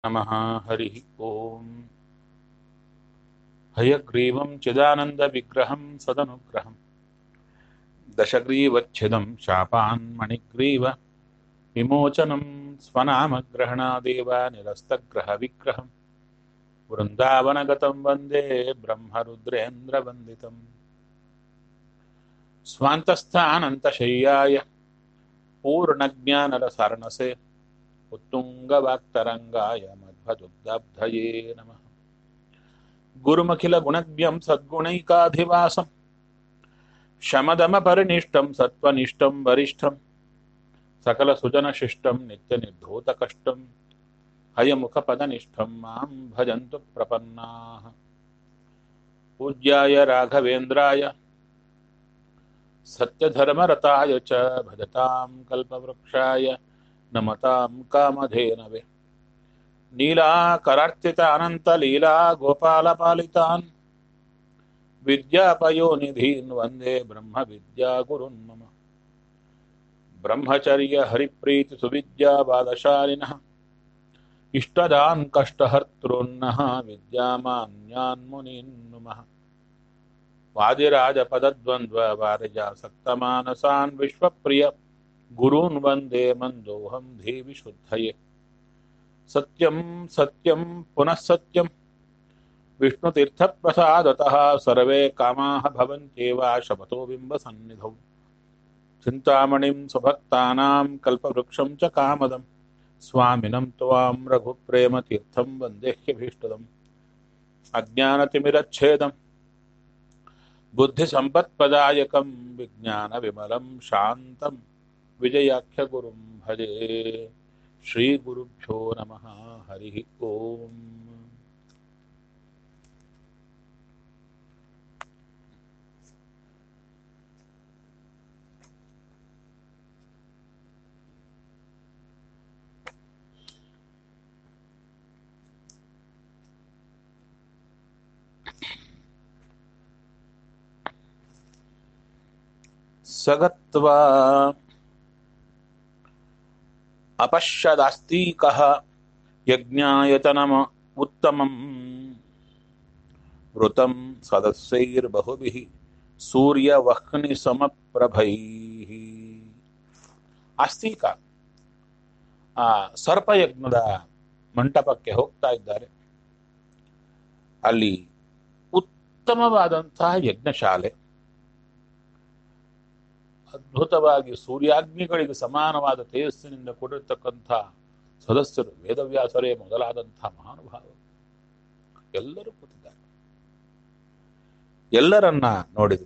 नमः हरि ओम हयग्रीवं चिदानन्दविग्रहं सदनुग्रहं दशग्रीवच्छिदं शापान्मणिग्रीव विमोचनं स्वनामग्रहणादेव निरस्तग्रहविग्रहं वृन्दावनगतं वन्दे ब्रह्मरुद्रेन्द्रवन्दितं स्वान्तस्थानन्तशय्याय पूर्णज्ञानरसारणसे उत्तुङ्गवाक्तरङ्गाय मध्वदुग्धब्धये नमः। गुरुमखिलगुणज्ञं सद्गुणैकाधिवासं शमदमपरिनिष्टं सत्त्वनिष्ठं वरिष्ठं सकलसुजनशिष्टं नित्यनिर्धूतकष्टं हयमुखपदनिष्ठं मां भजन्तु प्रपन्नाः। पूज्याय राघवेन्द्राय सत्यधर्मरताय च भजतां कल्पवृक्षाय नमतां कामधेनवे नीलाकरार्चितानन्तलीला गोपालपालितान् विद्यापयोनिधीन् वन्दे ब्रह्मविद्यागुरुन् मम ब्रह्मचर्य हरिप्रीति सुविद्याबालशालिनः इष्टदान् कष्टहर्तॄन्नः विद्यामान्यान् मुनीन् नुमः वादिराजपदद्वन्द्व वारिजासक्तमानसान् विश्वप्रिय गुरून् वन्दे मन्दोऽहं देवि शुद्धये सत्यं सत्यं पुनः सत्यं विष्णुतीर्थप्रसादतः सर्वे कामाः भवन्त्येव शपथो बिम्बसन्निधौ चिन्तामणिं स्वभक्तानां कल्पवृक्षं च कामदं स्वामिनं त्वां रघुप्रेमतीर्थं वन्देह्यभीष्टदम् अज्ञानतिमिरच्छेदं बुद्धिसम्पत्प्रदायकं विज्ञानविमलं शान्तं विजयाख्यगुरुं भजे श्रीगुरुभ्यो नमः हरिः ओम्। सगत्वा अपश्यदास्तीकः यज्ञायतनम उत्तमं वृतं सदस्यैर्बहुभिः सूर्यवह्निसमप्रभैः। ಆಸ್ತಿಕ ಆ ಸರ್ಪಯಜ್ಞದ ಮಂಟಪಕ್ಕೆ ಹೋಗ್ತಾ ಇದ್ದಾರೆ. ಅಲ್ಲಿ ಉತ್ತಮವಾದಂತಹ ಯಜ್ಞಶಾಲೆ, ಅದ್ಭುತವಾಗಿ ಸೂರ್ಯಾಗ್ನಿಗಳಿಗೆ ಸಮಾನವಾದ ತೇಜಸ್ಸಿನಿಂದ ಕೂಡಿರ್ತಕ್ಕಂಥ ಸದಸ್ಯರು, ವೇದವ್ಯಾಸರೇ ಮೊದಲಾದಂತಹ ಮಹಾನುಭಾವರು ಎಲ್ಲರೂ ಕೂತಿದ್ದಾರೆ. ಎಲ್ಲರನ್ನ ನೋಡಿದರು.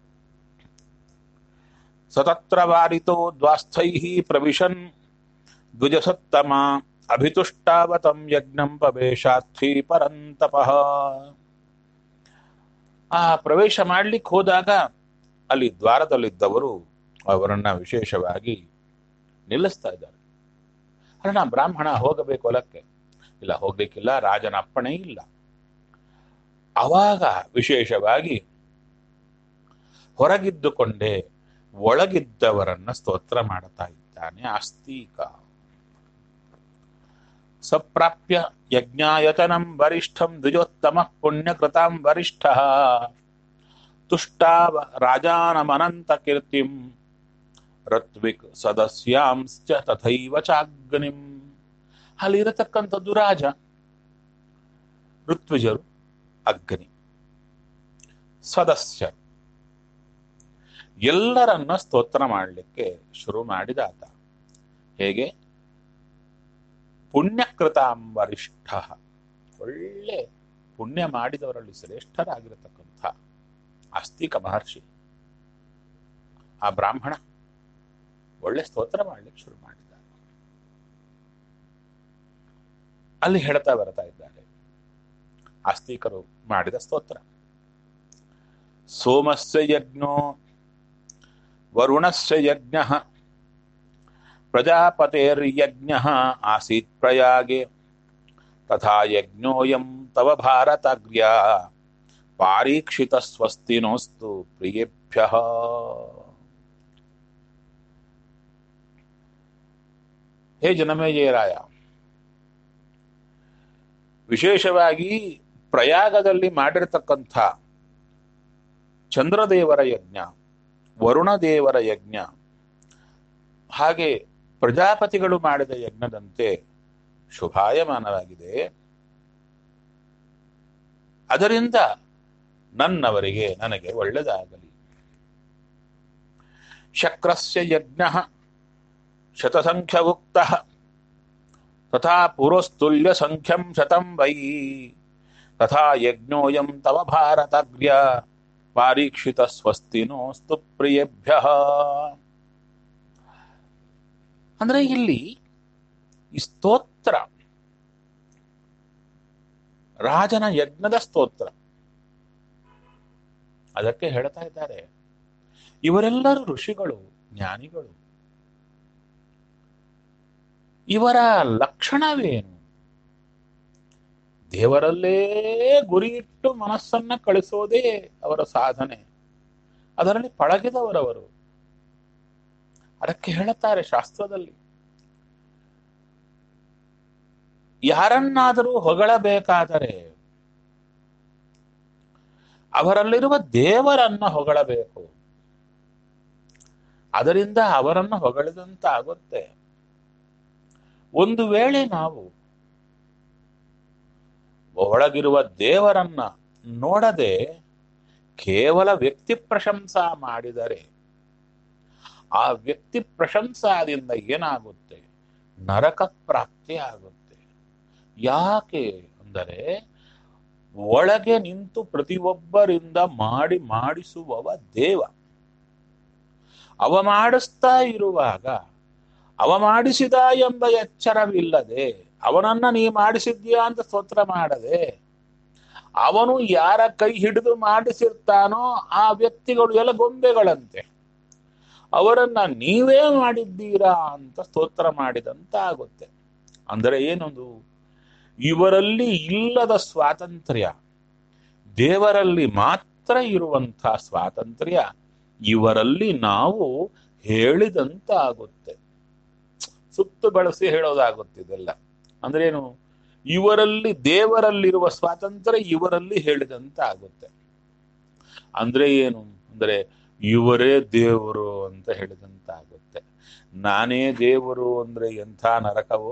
ಸತತ್ರ ವಾರಿತೋ ದ್ವಾಸ್ಥೈಃ ಪ್ರವಿಶನ್ ದ್ವಿಜಸತ್ತಮ ಅಭಿತುಷ್ಟಾವತಂ ಯಜ್ಞಂ ಪ್ರವೇಶಾರ್ಥಿ ಪರಂತಪಃ. ಆ ಪ್ರವೇಶ ಮಾಡ್ಲಿಕ್ಕೆ ಹೋದಾಗ ಅಲ್ಲಿ ದ್ವಾರದಲ್ಲಿದ್ದವರು ಅವರನ್ನ ವಿಶೇಷವಾಗಿ ನಿಲ್ಲಿಸ್ತಾ ಇದ್ದಾರೆ. ಅಲ್ಲ, ಬ್ರಾಹ್ಮಣ ಹೋಗಬೇಕು ಹೊಲಕ್ಕೆ, ಇಲ್ಲ ಹೋಗ್ಲಿಕ್ಕಿಲ್ಲ, ರಾಜನ ಅಪ್ಪಣೆ ಇಲ್ಲ. ಅವಾಗ ವಿಶೇಷವಾಗಿ ಹೊರಗಿದ್ದುಕೊಂಡೇ ಒಳಗಿದ್ದವರನ್ನ ಸ್ತೋತ್ರ ಮಾಡುತ್ತಾ ಇದ್ದಾನೆ ಆಸ್ತಿಕ. ಸಪ್ರಾಪ್ಯ ಯಜ್ಞಾಯತನಂ ವರಿಷ್ಠಂ ದ್ವಿಜೋತ್ತಮ ಪುಣ್ಯಕೃತಾಂ ವರಿಷ್ಠಃ ತುಷ್ಟಾವ ರಾಜಾನಮನಂತ ಕೀರ್ತಿಂ ರತ್ವಿಕ್ ಸದಸ್ಯಾಂಶ್ಚ ತಥೈವ ಚಾಗ್ನಿಂ. ಅಲ್ಲಿರತಕ್ಕಂಥದ್ದು ರಾಜ, ಋತ್ವಿಜರು, ಅಗ್ನಿ, ಸದಸ್ಯರು ಎಲ್ಲರನ್ನ ಸ್ತೋತ್ರ ಮಾಡಲಿಕ್ಕೆ ಶುರು ಮಾಡಿದಾತ. ಹೇಗೆ? ಪುಣ್ಯಕೃತಾಂ ವರಿಷ್ಠ, ಒಳ್ಳೆ ಪುಣ್ಯ ಮಾಡಿದವರಲ್ಲಿ ಶ್ರೇಷ್ಠರಾಗಿರತಕ್ಕಂಥ ಆಸ್ತಿಕ ಮಹರ್ಷಿ, ಆ ಬ್ರಾಹ್ಮಣ ಒಳ್ಳೆ ಸ್ತೋತ್ರ ಮಾಡಲಿಕ್ಕೆ ಶುರು ಮಾಡಿದ. ಅಲ್ಲಿ ಹೇಳ್ತಾ ಬರ್ತಾ ಇದ್ದಾರೆ ಆಸ್ತಿಕರು ಮಾಡಿದ ಸ್ತೋತ್ರ. ಸೋಮಸ್ಯ ಯಜ್ಞೋ ವರುಣಸ್ಯ ಯಜ್ಞಃ ಪ್ರಜಾಪತೇರ್ಯಜ್ಞಃ ಆಸೀತ್ ಪ್ರಯಾಗೆ ತಥಾ ಯಜ್ಞೋಯಂ ತವ ಭಾರತಾಗ್ರ್ಯ ಪಾರೀಕ್ಷಿತ ಸ್ವಸ್ತಿನೋಸ್ತು ಪ್ರಿಯೇಭ್ಯಃ. ಹೇ ಜನಮೇಜಯರಾಯ, ವಿಶೇಷವಾಗಿ ಪ್ರಯಾಗದಲ್ಲಿ ಮಾಡಿರತಕ್ಕಂಥ ಚಂದ್ರದೇವರ ಯಜ್ಞ, ವರುಣ ದೇವರ ಯಜ್ಞ, ಹಾಗೆ ಪ್ರಜಾಪತಿಗಳು ಮಾಡಿದ ಯಜ್ಞದಂತೆ ಶುಭಾಯಮಾನವಾಗಿದೆ. ಅದರಿಂದ ನನಗೆ ಒಳ್ಳೆಯದಾಗಲಿ. ಶಕ್ರಸ್ಯ ಯಜ್ಞ ಶತಸಂಖ್ಯ ಉಕ್ತ ತಥಾ ಪುರಸ್ತುಲ್ಯ ಸಂಖ್ಯಂ ಶತಂ ವೈ ತಥಾ ಯಜ್ಞೋಯಂ ತವ ಭಾರತಗ್ರ್ಯ ಪಾರೀಕ್ಷಿತ ಸ್ವಸ್ತಿನೋಸ್ತು ಪ್ರಿಯೇಭ್ಯ. ಅಂದ್ರೆ ಇಲ್ಲಿ ಈ ಸ್ತೋತ್ರ ರಾಜನ ಯಜ್ಞದ ಸ್ತೋತ್ರ, ಅದಕ್ಕೆ ಹೇಳ್ತಾ ಇದ್ದಾರೆ ಇವರೆಲ್ಲರೂ ಋಷಿಗಳು, ಜ್ಞಾನಿಗಳು. ಇವರ ಲಕ್ಷಣವೇನು? ದೇವರಲ್ಲೇ ಗುರಿಯಿಟ್ಟು ಮನಸ್ಸನ್ನ ಕಳಿಸೋದೇ ಅವರ ಸಾಧನೆ. ಅದರಲ್ಲಿ ಪಳಗಿದವರವರು. ಅದಕ್ಕೆ ಹೇಳುತ್ತಾರೆ ಶಾಸ್ತ್ರದಲ್ಲಿ, ಯಾರನ್ನಾದರೂ ಹೊಗಳಬೇಕಾದರೆ ಅವರಲ್ಲಿರುವ ದೇವರನ್ನ ಹೊಗಳಬೇಕು. ಅದರಿಂದ ಅವರನ್ನು ಹೊಗಳಿದಂತಾಗುತ್ತೆ. ಒಂದು ವೇಳೆ ನಾವು ಒಳಗಿರುವ ದೇವರನ್ನ ನೋಡದೆ ಕೇವಲ ವ್ಯಕ್ತಿ ಪ್ರಶಂಸಾ ಮಾಡಿದರೆ ಆ ವ್ಯಕ್ತಿ ಪ್ರಶಂಸಾದಿಂದ ಏನಾಗುತ್ತೆ? ನರಕ ಪ್ರಾಪ್ತಿ ಆಗುತ್ತೆ. ಯಾಕೆ ಅಂದರೆ ಒಳಗೆ ನಿಂತು ಪ್ರತಿಯೊಬ್ಬರಿಂದ ಮಾಡಿಸುವವ ದೇವ. ಅವ ಮಾಡಿಸ್ತಾ ಇರುವಾಗ ಅವ ಮಾಡಿಸಿದ ಎಂಬ ಎಚ್ಚರವಿಲ್ಲದೆ, ಅವನನ್ನ ನೀ ಮಾಡಿಸಿದ್ಯಾ ಅಂತ ಸ್ತೋತ್ರ ಮಾಡದೆ, ಅವನು ಯಾರ ಕೈ ಹಿಡಿದು ಮಾಡಿಸಿರ್ತಾನೋ ಆ ವ್ಯಕ್ತಿಗಳು ಎಲ್ಲ ಗೊಂಬೆಗಳಂತೆ, ಅವರನ್ನ ನೀವೇ ಮಾಡಿದ್ದೀರಾ ಅಂತ ಸ್ತೋತ್ರ ಮಾಡಿದಂತ ಆಗುತ್ತೆ. ಅಂದರೆ ಏನೊಂದು, ಇವರಲ್ಲಿ ಇಲ್ಲದ ಸ್ವಾತಂತ್ರ್ಯ, ದೇವರಲ್ಲಿ ಮಾತ್ರ ಇರುವಂಥ ಸ್ವಾತಂತ್ರ್ಯ ಇವರಲ್ಲಿ ನಾವು ಹೇಳಿದಂತ ಆಗುತ್ತೆ. ಸುತ್ತು ಬಳಸಿ ಹೇಳೋದಾಗುತ್ತಿದೆಲ್ಲ. ಅಂದ್ರೆ ಏನು? ಇವರಲ್ಲಿ ದೇವರಲ್ಲಿರುವ ಸ್ವಾತಂತ್ರ್ಯ ಇವರಲ್ಲಿ ಹೇಳಿದಂತ ಆಗುತ್ತೆ. ಅಂದ್ರೆ ಏನು ಅಂದ್ರೆ ಇವರೇ ದೇವರು ಅಂತ ಹೇಳಿದಂತ ಆಗುತ್ತೆ. ನಾನೇ ದೇವರು ಅಂದ್ರೆ ಎಂಥ ನರಕವೋ,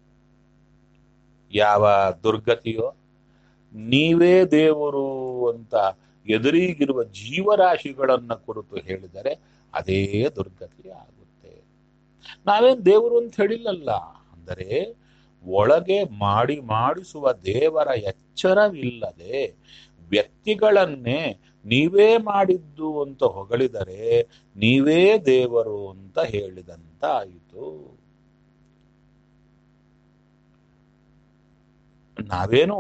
ಯಾವ ದುರ್ಗತಿಯೋ. ನೀವೇ ದೇವರು ಅಂತ ಎದುರಿಗಿರುವ ಜೀವರಾಶಿಗಳನ್ನ ಕುರಿತು ಹೇಳಿದರೆ ಅದೇ ದುರ್ಗತಿ ಆಗುತ್ತೆ. ನಾವೇನ್ ದೇವರು ಅಂತ ಹೇಳಿಲ್ಲಲ್ಲ. ಅಂದರೆ ಒಳಗೆ ಮಾಡಿಸುವ ದೇವರ ಎಚ್ಚರವಿಲ್ಲದೆ ವ್ಯಕ್ತಿಗಳನ್ನೇ ನೀವೇ ಮಾಡಿದ್ದು ಅಂತ ಹೊಗಳಿದರೆ ನೀವೇ ದೇವರು ಅಂತ ಹೇಳಿದಂತ ಆಯಿತು. ನಾವೇನು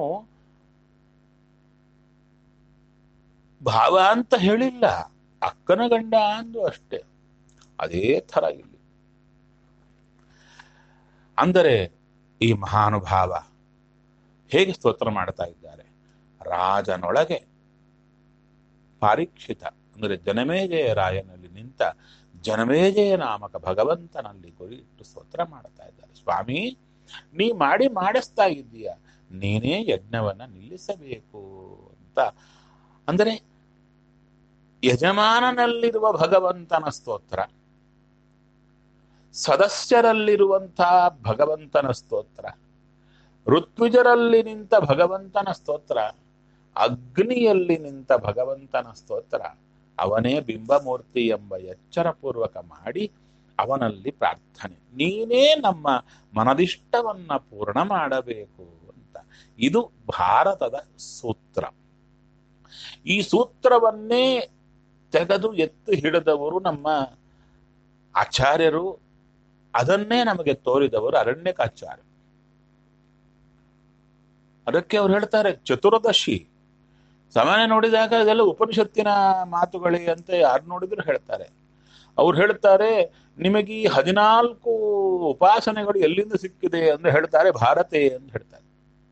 ಭಾವ ಅಂತ ಹೇಳಿಲ್ಲ, ಅಕ್ಕನ ಗಂಡ ಅಂದು ಅಷ್ಟೇ. ಅದೇ ಥರ ಇಲ್ಲಿ ಅಂದರೆ ಈ ಮಹಾನುಭಾವ ಹೇಗೆ ಸ್ತೋತ್ರ ಮಾಡ್ತಾ ಇದ್ದಾರೆ? ರಾಜನೊಳಗೆ ಪಾರೀಕ್ಷಿತ ಅಂದರೆ ಜನಮೇಜಯ ರಾಯನಲ್ಲಿ ನಿಂತ ಜನಮೇಜಯ ನಾಮಕ ಭಗವಂತನಲ್ಲಿ ಗುರಿ ಇಟ್ಟು ಸ್ತೋತ್ರ ಮಾಡ್ತಾ ಇದ್ದಾರೆ. ಸ್ವಾಮಿ, ನೀ ಮಾಡಿಸ್ತಾ ಇದ್ದೀಯ, ನೀನೇ ಯಜ್ಞವನ್ನ ನಿಲ್ಲಿಸಬೇಕು ಅಂತ. ಅಂದರೆ ಯಜಮಾನನಲ್ಲಿರುವ ಭಗವಂತನ ಸ್ತೋತ್ರ, ಸದಸ್ಯರಲ್ಲಿರುವಂತಹ ಭಗವಂತನ ಸ್ತೋತ್ರ, ಋತ್ವಿಜರಲ್ಲಿ ನಿಂತ ಭಗವಂತನ ಸ್ತೋತ್ರ, ಅಗ್ನಿಯಲ್ಲಿ ನಿಂತ ಭಗವಂತನ ಸ್ತೋತ್ರ, ಅವನೇ ಬಿಂಬಮೂರ್ತಿ ಎಂಬ ಎಚ್ಚರಪೂರ್ವಕ ಮಾಡಿ ಅವನಲ್ಲಿ ಪ್ರಾರ್ಥನೆ, ನೀನೇ ನಮ್ಮ ಮನದಿಷ್ಟವನ್ನ ಪೂರ್ಣ ಮಾಡಬೇಕು ಅಂತ. ಇದು ಭಾರತದ ಸೂತ್ರ. ಈ ಸೂತ್ರವನ್ನೇ ತೆಗೆದು ಎತ್ತು ಹಿಡಿದವರು ನಮ್ಮ ಆಚಾರ್ಯರು. ಅದನ್ನೇ ನಮಗೆ ತೋರಿದವರು ಅರಣ್ಯಕಾಚಾರ್ಯ. ಅದಕ್ಕೆ ಅವ್ರು ಹೇಳ್ತಾರೆ ಚತುರ್ದಶಿ. ಸಾಮಾನ್ಯ ನೋಡಿದಾಗ ಇದೆಲ್ಲ ಉಪನಿಷತ್ತಿನ ಮಾತುಗಳೇ ಅಂತ ಯಾರು ನೋಡಿದ್ರು ಹೇಳ್ತಾರೆ. ಅವ್ರು ಹೇಳ್ತಾರೆ, ನಿಮಗೆ ಈ 14 ಉಪಾಸನೆಗಳು ಎಲ್ಲಿಂದ ಸಿಕ್ಕಿದೆ ಅಂದ್ರೆ ಹೇಳ್ತಾರೆ ಭಾರತೆ ಅಂತ ಹೇಳ್ತಾರೆ.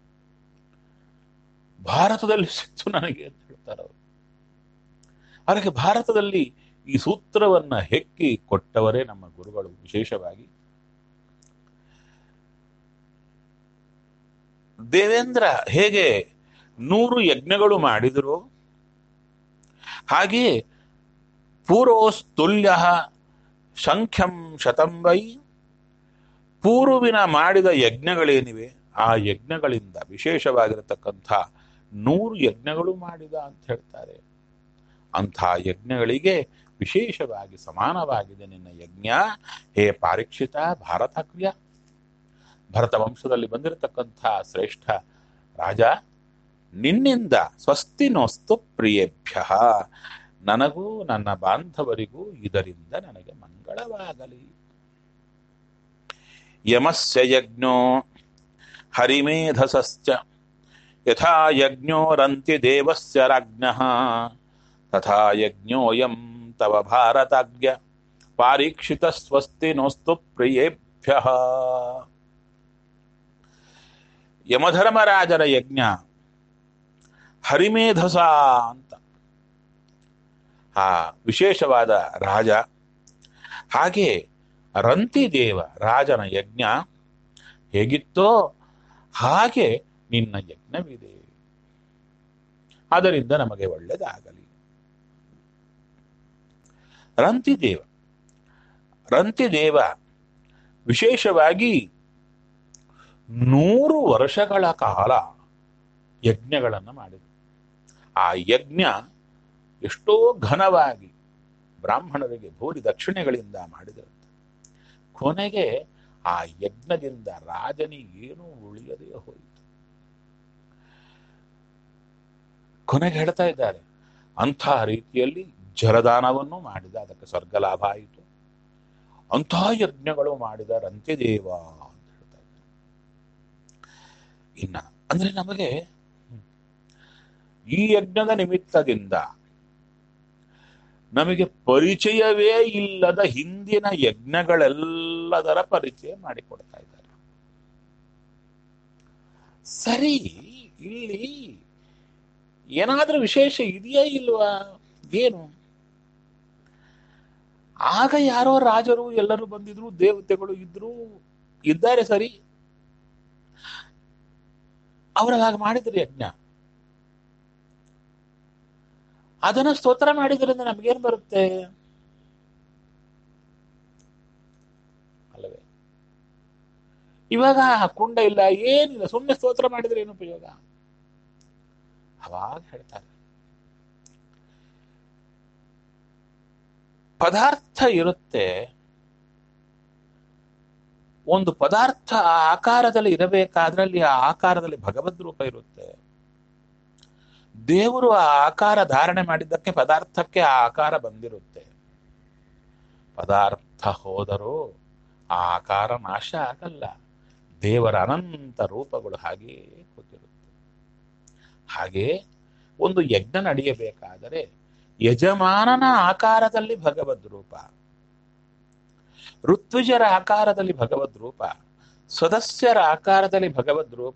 ಭಾರತದಲ್ಲಿ ಸಿಕ್ತು ನನಗೆ ಅಂತ ಹೇಳ್ತಾರೆ ಅವರು. ಅದಕ್ಕೆ ಭಾರತದಲ್ಲಿ ಈ ಸೂತ್ರವನ್ನ ಹೆಕ್ಕಿ ಕೊಟ್ಟವರೇ ನಮ್ಮ ಗುರುಗಳು. ವಿಶೇಷವಾಗಿ ದೇವೇಂದ್ರ ಹೇಗೆ 100 ಯಜ್ಞಗಳು ಮಾಡಿದರು, ಹಾಗೆಯೇ ಪೂರ್ವಸ್ತುಲ್ಯ ಸಂಖ್ಯಂ ಶತಂ ವೈ, ಪೂರ್ವಿನ ಮಾಡಿದ ಯಜ್ಞಗಳೇನಿವೆ ಆ ಯಜ್ಞಗಳಿಂದ ವಿಶೇಷವಾಗಿರತಕ್ಕಂಥ 100 ಯಜ್ಞಗಳು ಮಾಡಿದ ಅಂತ ಹೇಳ್ತಾರೆ. ಅಂಥ ಯಜ್ಞಗಳಿಗೆ ವಿಶೇಷವಾಗಿ ಸಮಾನವಾಗಿದೆ ನಿನ್ನ ಯಜ್ಞ. ಹೇ ಪಾರೀಕ್ಷಿತ ಭಾರತಾಗ್ರ್ಯ, ಭರತ ವಂಶದಲ್ಲಿ ಬಂದಿರತಕ್ಕಂಥ ಶ್ರೇಷ್ಠ ರಾಜ, ನಿನ್ನಿಂದ ಸ್ವಸ್ತಿ ನೋಸ್ತು ಪ್ರಿಯೇಭ್ಯ, ನನಗೂ ನನ್ನ ಬಾಂಧವರಿಗೂ ಇದರಿಂದ ನನಗೆ ಮಂಗಳವಾಗಲಿ. ಯಮಸ್ಯ ಯಜ್ಞೋ ಹರಿಮೇಧಸಶ್ಚ ಯಥಾ ಯಜ್ಞೋರಂತಿ ದೇವಸ್ಯ ರಾಜ್ಞಃ ತಥಾ ಯಜ್ಞೋಯಂ ತವ ಭಾರತಾಗ್ರ್ಯ ಪಾರೀಕ್ಷಿತ ಸ್ವಸ್ತಿ ನೋಸ್ತು ಪ್ರಿಯೇಭ್ಯ. ಯಮಧರ್ಮರಾಜರ ಯಜ್ಞ ಹರಿಮೇಧಸ ಅಂತ ಆ ವಿಶೇಷವಾದ ರಾಜ, ಹಾಗೆ ರಂತಿದೇವ ರಾಜನ ಯಜ್ಞ ಹೇಗಿತ್ತೋ ಹಾಗೆ ನಿನ್ನ ಯಜ್ಞವಿದೆ, ಅದರಿಂದ ನಮಗೆ ಒಳ್ಳೆಯದಾಗಲಿ. ರಂತಿದೇವ ವಿಶೇಷವಾಗಿ 100 ವರ್ಷಗಳ ಕಾಲ ಯಜ್ಞಗಳನ್ನು ಮಾಡಿದರು. ಆ ಯಜ್ಞ ಎಷ್ಟೋ ಘನವಾಗಿ ಬ್ರಾಹ್ಮಣರಿಗೆ ಭೂರಿ ದಕ್ಷಿಣೆಗಳಿಂದ ಮಾಡಿದರಂತೆ. ಕೊನೆಗೆ ಆ ಯಜ್ಞದಿಂದ ರಾಜನಿಗೆ ಏನೂ ಉಳಿಯದೇ ಹೋಯಿತು. ಕೊನೆಗೆ ಹೇಳ್ತಾ ಇದ್ದಾರೆ, ಅಂಥ ರೀತಿಯಲ್ಲಿ ಜಲದಾನವನ್ನು ಮಾಡಿದ, ಅದಕ್ಕೆ ಸ್ವರ್ಗ ಲಾಭ ಆಯಿತು. ಅಂಥ ಯಜ್ಞಗಳು ಮಾಡಿದ ರಂತಿದೇವ ಅಂತ ಹೇಳ್ತಾ ಇದ್ದಾರೆ. ಇನ್ನ ಅಂದ್ರೆ ನಮಗೆ ಈ ಯಜ್ಞದ ನಿಮಿತ್ತದಿಂದ ನಮಗೆ ಪರಿಚಯವೇ ಇಲ್ಲದ ಹಿಂದಿನ ಯಜ್ಞಗಳೆಲ್ಲದರ ಪರಿಚಯ ಮಾಡಿಕೊಡ್ತಾ ಇದ್ದಾರೆ. ಸರಿ, ಇಲ್ಲಿ ಏನಾದ್ರೂ ವಿಶೇಷ ಇದೆಯಾ ಇಲ್ವಾ? ಏನು? ಆಗ ಯಾರೋ ರಾಜರು ಎಲ್ಲರೂ ಬಂದಿದ್ರು, ದೇವತೆಗಳು ಇದ್ದಾರೆ, ಸರಿ, ಅವರಾಗ ಮಾಡಿದ್ರು ಯಜ್ಞ. ಅದನ್ನ ಸ್ತೋತ್ರ ಮಾಡಿದ್ರಿಂದ ನಮ್ಗೇನ್ ಬರುತ್ತೆ ಅಲ್ಲವೇ? ಇವಾಗ ಕುಂಡ ಇಲ್ಲ, ಏನಿಲ್ಲ, ಸುಮ್ಮನೆ ಸ್ತೋತ್ರ ಮಾಡಿದ್ರೆ ಏನು ಉಪಯೋಗ? ಅವಾಗ ಹೇಳ್ತಾರೆ, ಪದಾರ್ಥ ಇರುತ್ತೆ, ಒಂದು ಪದಾರ್ಥ ಆ ಆಕಾರದಲ್ಲಿ ಇರಬೇಕಾದ್ರಲ್ಲಿ ಆ ಆಕಾರದಲ್ಲಿ ಭಗವದ್ ರೂಪ ಇರುತ್ತೆ. ದೇವರು ಆ ಆಕಾರ ಧಾರಣೆ ಮಾಡಿದ್ದಕ್ಕೆ ಪದಾರ್ಥಕ್ಕೆ ಆ ಆಕಾರ ಬಂದಿರುತ್ತೆ. ಪದಾರ್ಥ ಹೋದರೂ ಆ ಆಕಾರ ನಾಶ ಆಗಲ್ಲ. ದೇವರ ಅನಂತ ರೂಪಗಳು ಹಾಗೆಯೇ ಕೂತಿರುತ್ತೆ. ಹಾಗೆ ಒಂದು ಯಜ್ಞ ನಡೆಯಬೇಕಾದರೆ ಯಜಮಾನನ ಆಕಾರದಲ್ಲಿ ಭಗವದ್ ರೂಪ, ಋತ್ವಿಜರ ಆಕಾರದಲ್ಲಿ ಭಗವದ್ ರೂಪ, ಸದಸ್ಯರ ಆಕಾರದಲ್ಲಿ ಭಗವದ್ ರೂಪ,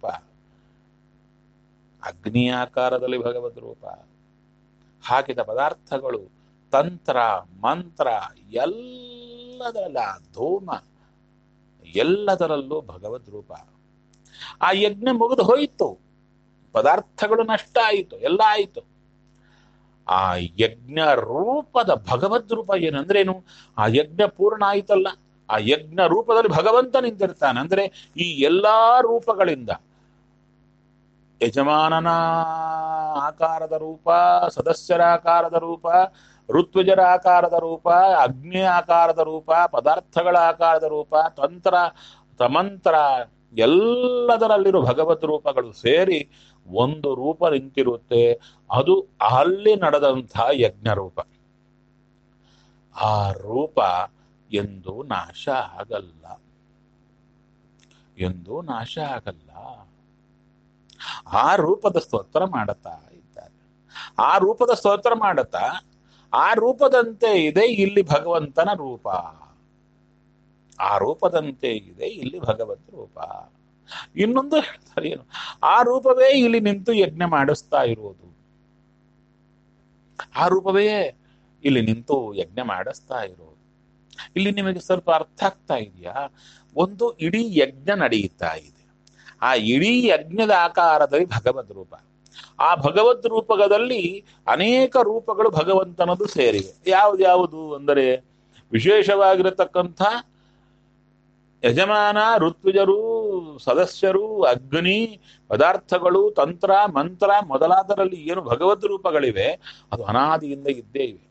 ಅಗ್ನಿ ಆಕಾರದಲ್ಲಿ ಭಗವದ್ ರೂಪ, ಹಾಕಿದ ಪದಾರ್ಥಗಳು, ತಂತ್ರ ಮಂತ್ರ ಎಲ್ಲದರಲ್ಲ, ಧೂಮ ಎಲ್ಲದರಲ್ಲೂ ಭಗವದ್ ರೂಪ. ಆ ಯಜ್ಞ ಮುಗಿದು ಹೋಯಿತು, ಪದಾರ್ಥಗಳು ನಷ್ಟ ಆಯಿತು, ಎಲ್ಲ ಆಯಿತು. ಆ ಯಜ್ಞ ರೂಪದ ಭಗವದ್ ರೂಪ ಏನಂದ್ರೇನು? ಆ ಯಜ್ಞ ಪೂರ್ಣ ಆಯ್ತಲ್ಲ, ಆ ಯಜ್ಞ ರೂಪದಲ್ಲಿ ಭಗವಂತ ನಿಂತಿರ್ತಾನೆ. ಅಂದ್ರೆ ಈ ಎಲ್ಲಾ ರೂಪಗಳಿಂದ ಯಜಮಾನನ ಆಕಾರದ ರೂಪ, ಸದಸ್ಯರ ಆಕಾರದ ರೂಪ, ಋತ್ವಿಜರ ಆಕಾರದ ರೂಪ, ಅಗ್ನಿ ಆಕಾರದ ರೂಪ, ಪದಾರ್ಥಗಳ ಆಕಾರದ ರೂಪ, ತಂತ್ರ ತಮಂತ್ರ ಎಲ್ಲದರಲ್ಲಿರೋ ಭಗವದ್ ರೂಪಗಳು ಸೇರಿ ಒಂದು ರೂಪ ನಿಂತಿರುತ್ತೆ. ಅದು ಅಲ್ಲಿ ನಡೆದಂತಹ ಯಜ್ಞ ರೂಪ. ಆ ರೂಪ ಎಂದೂ ನಾಶ ಆಗಲ್ಲ, ಎಂದೂ ನಾಶ ಆಗಲ್ಲ. ಆ ರೂಪದ ಸ್ತೋತ್ರ ಮಾಡುತ್ತಾ ಇದ್ದಾರೆ. ಆ ರೂಪದ ಸ್ತೋತ್ರ ಮಾಡುತ್ತಾ ಆ ರೂಪದಂತೆ ಇದೆ ಇಲ್ಲಿ ಭಗವಂತನ ರೂಪ, ಆ ರೂಪದಂತೆ ಇದೆ ಇಲ್ಲಿ ಭಗವತ್ ರೂಪ. ಇನ್ನೊಂದು ಹೇಳ್ತಾರೆ, ಏನು? ಆ ರೂಪವೇ ಇಲ್ಲಿ ನಿಂತು ಯಜ್ಞ ಮಾಡಿಸ್ತಾ ಇರೋದು, ಆ ರೂಪವೇ ಇಲ್ಲಿ ನಿಂತು ಯಜ್ಞ ಮಾಡಿಸ್ತಾ ಇರೋದು. ಇಲ್ಲಿ ನಿಮಗೆ ಸ್ವಲ್ಪ ಅರ್ಥ ಆಗ್ತಾ ಇದೆಯಾ? ಒಂದು ಇಡೀ ಯಜ್ಞ ನಡೆಯುತ್ತಾ ಇದೆ. ಆ ಇಡೀ ಯಜ್ಞದ ಆಕಾರದಲ್ಲಿ ಭಗವದ್ ರೂಪ. ಆ ಭಗವದ್ ರೂಪದಲ್ಲಿ ಅನೇಕ ರೂಪಗಳು ಭಗವಂತನದು ಸೇರಿವೆ. ಯಾವ್ದ್ಯಾವುದು ಅಂದರೆ ವಿಶೇಷವಾಗಿರತಕ್ಕಂಥ ಯಜಮಾನ, ಋತ್ವಿಜರು, ಸದಸ್ಯರು, ಅಗ್ನಿ, ಪದಾರ್ಥಗಳು, ತಂತ್ರ, ಮಂತ್ರ ಮೊದಲಾದರಲ್ಲಿ ಏನು ಭಗವದ್ ರೂಪಗಳಿವೆ ಅದು ಅನಾದಿಯಿಂದ ಇದ್ದೇ ಇವೆ.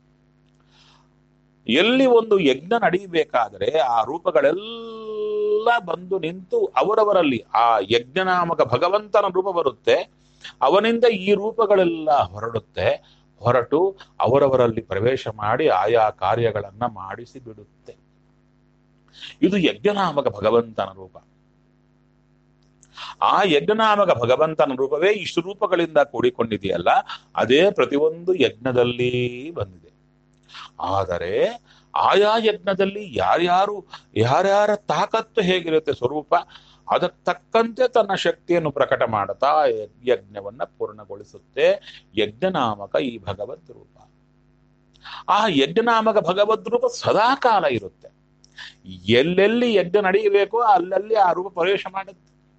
ಎಲ್ಲಿ ಒಂದು ಯಜ್ಞ ನಡೆಯಬೇಕಾದರೆ ಆ ರೂಪಗಳೆಲ್ಲ ಬಂದು ನಿಂತು ಅವರವರಲ್ಲಿ ಆ ಯಜ್ಞನಾಮಕ ಭಗವಂತನ ರೂಪ ಬರುತ್ತೆ. ಅವನಿಂದ ಈ ರೂಪಗಳೆಲ್ಲ ಹೊರಟು ಅವರವರಲ್ಲಿ ಪ್ರವೇಶ ಮಾಡಿ ಆಯಾ ಕಾರ್ಯಗಳನ್ನ ಮಾಡಿಸಿ ಬಿಡುತ್ತೆ. ಇದು ಯಜ್ಞನಾಮಕ ಭಗವಂತನ ರೂಪ. ಆ ಯಜ್ಞನಾಮಕ ಭಗವಂತನ ರೂಪವೇ ಇಷ್ಟು ರೂಪಗಳಿಂದ ಕೂಡಿಕೊಂಡಿದೆಯಲ್ಲ, ಅದೇ ಪ್ರತಿಯೊಂದು ಯಜ್ಞದಲ್ಲಿ ಬಂದಿದೆ. ಆದರೆ ಆಯಾ ಯಜ್ಞದಲ್ಲಿ ಯಾರ್ಯಾರ ತಾಕತ್ತು ಹೇಗಿರುತ್ತೆ ಸ್ವರೂಪ, ಅದಕ್ಕೆ ತಕ್ಕಂತೆ ತನ್ನ ಶಕ್ತಿಯನ್ನು ಪ್ರಕಟ ಮಾಡುತ್ತಾ ಯಜ್ಞವನ್ನ ಪೂರ್ಣಗೊಳಿಸುತ್ತೆ ಯಜ್ಞನಾಮಕ ಈ ಭಗವದ್ ರೂಪ. ಆ ಯಜ್ಞನಾಮಕ ಭಗವದ್ ರೂಪ ಸದಾಕಾಲ ಇರುತ್ತೆ. ಎಲ್ಲೆಲ್ಲಿ ಯಜ್ಞ ನಡೆಯಬೇಕೋ ಅಲ್ಲಲ್ಲಿ ಆ ರೂಪ ಪ್ರವೇಶ ಮಾಡುತ್ತೆ.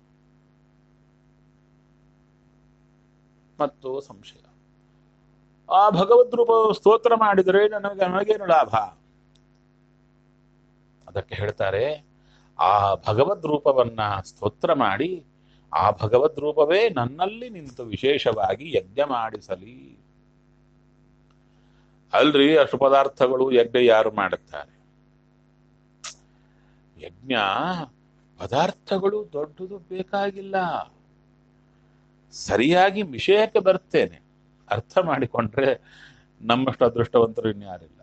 ಮತ್ತು ಸಂಶಯ, ಆ ಭಗವದ್ ರೂಪ ಸ್ತೋತ್ರ ಮಾಡಿದರೆ ನನಗೇನು ಲಾಭ? ಅದಕ್ಕೆ ಹೇಳ್ತಾರೆ, ಆ ಭಗವದ್ ರೂಪವನ್ನ ಸ್ತೋತ್ರ ಮಾಡಿ ಆ ಭಗವದ್ ರೂಪವೇ ನನ್ನಲ್ಲಿ ನಿಂತು ವಿಶೇಷವಾಗಿ ಯಜ್ಞ ಮಾಡಿಸಲಿ. ಅಲ್ರಿ, ಅಷ್ಟು ಪದಾರ್ಥಗಳು ಯಜ್ಞ ಯಾರು ಮಾಡುತ್ತಾರೆ? ಯಜ್ಞ ಪದಾರ್ಥಗಳು ದೊಡ್ಡದು ಬೇಕಾಗಿಲ್ಲ. ಸರಿಯಾಗಿ ವಿಷಯಕ್ಕೆ ಬರ್ತೇನೆ, ಅರ್ಥ ಮಾಡಿಕೊಂಡ್ರೆ ನಮ್ಮಷ್ಟು ಅದೃಷ್ಟವಂತರು ಇನ್ಯಾರಿಲ್ಲ.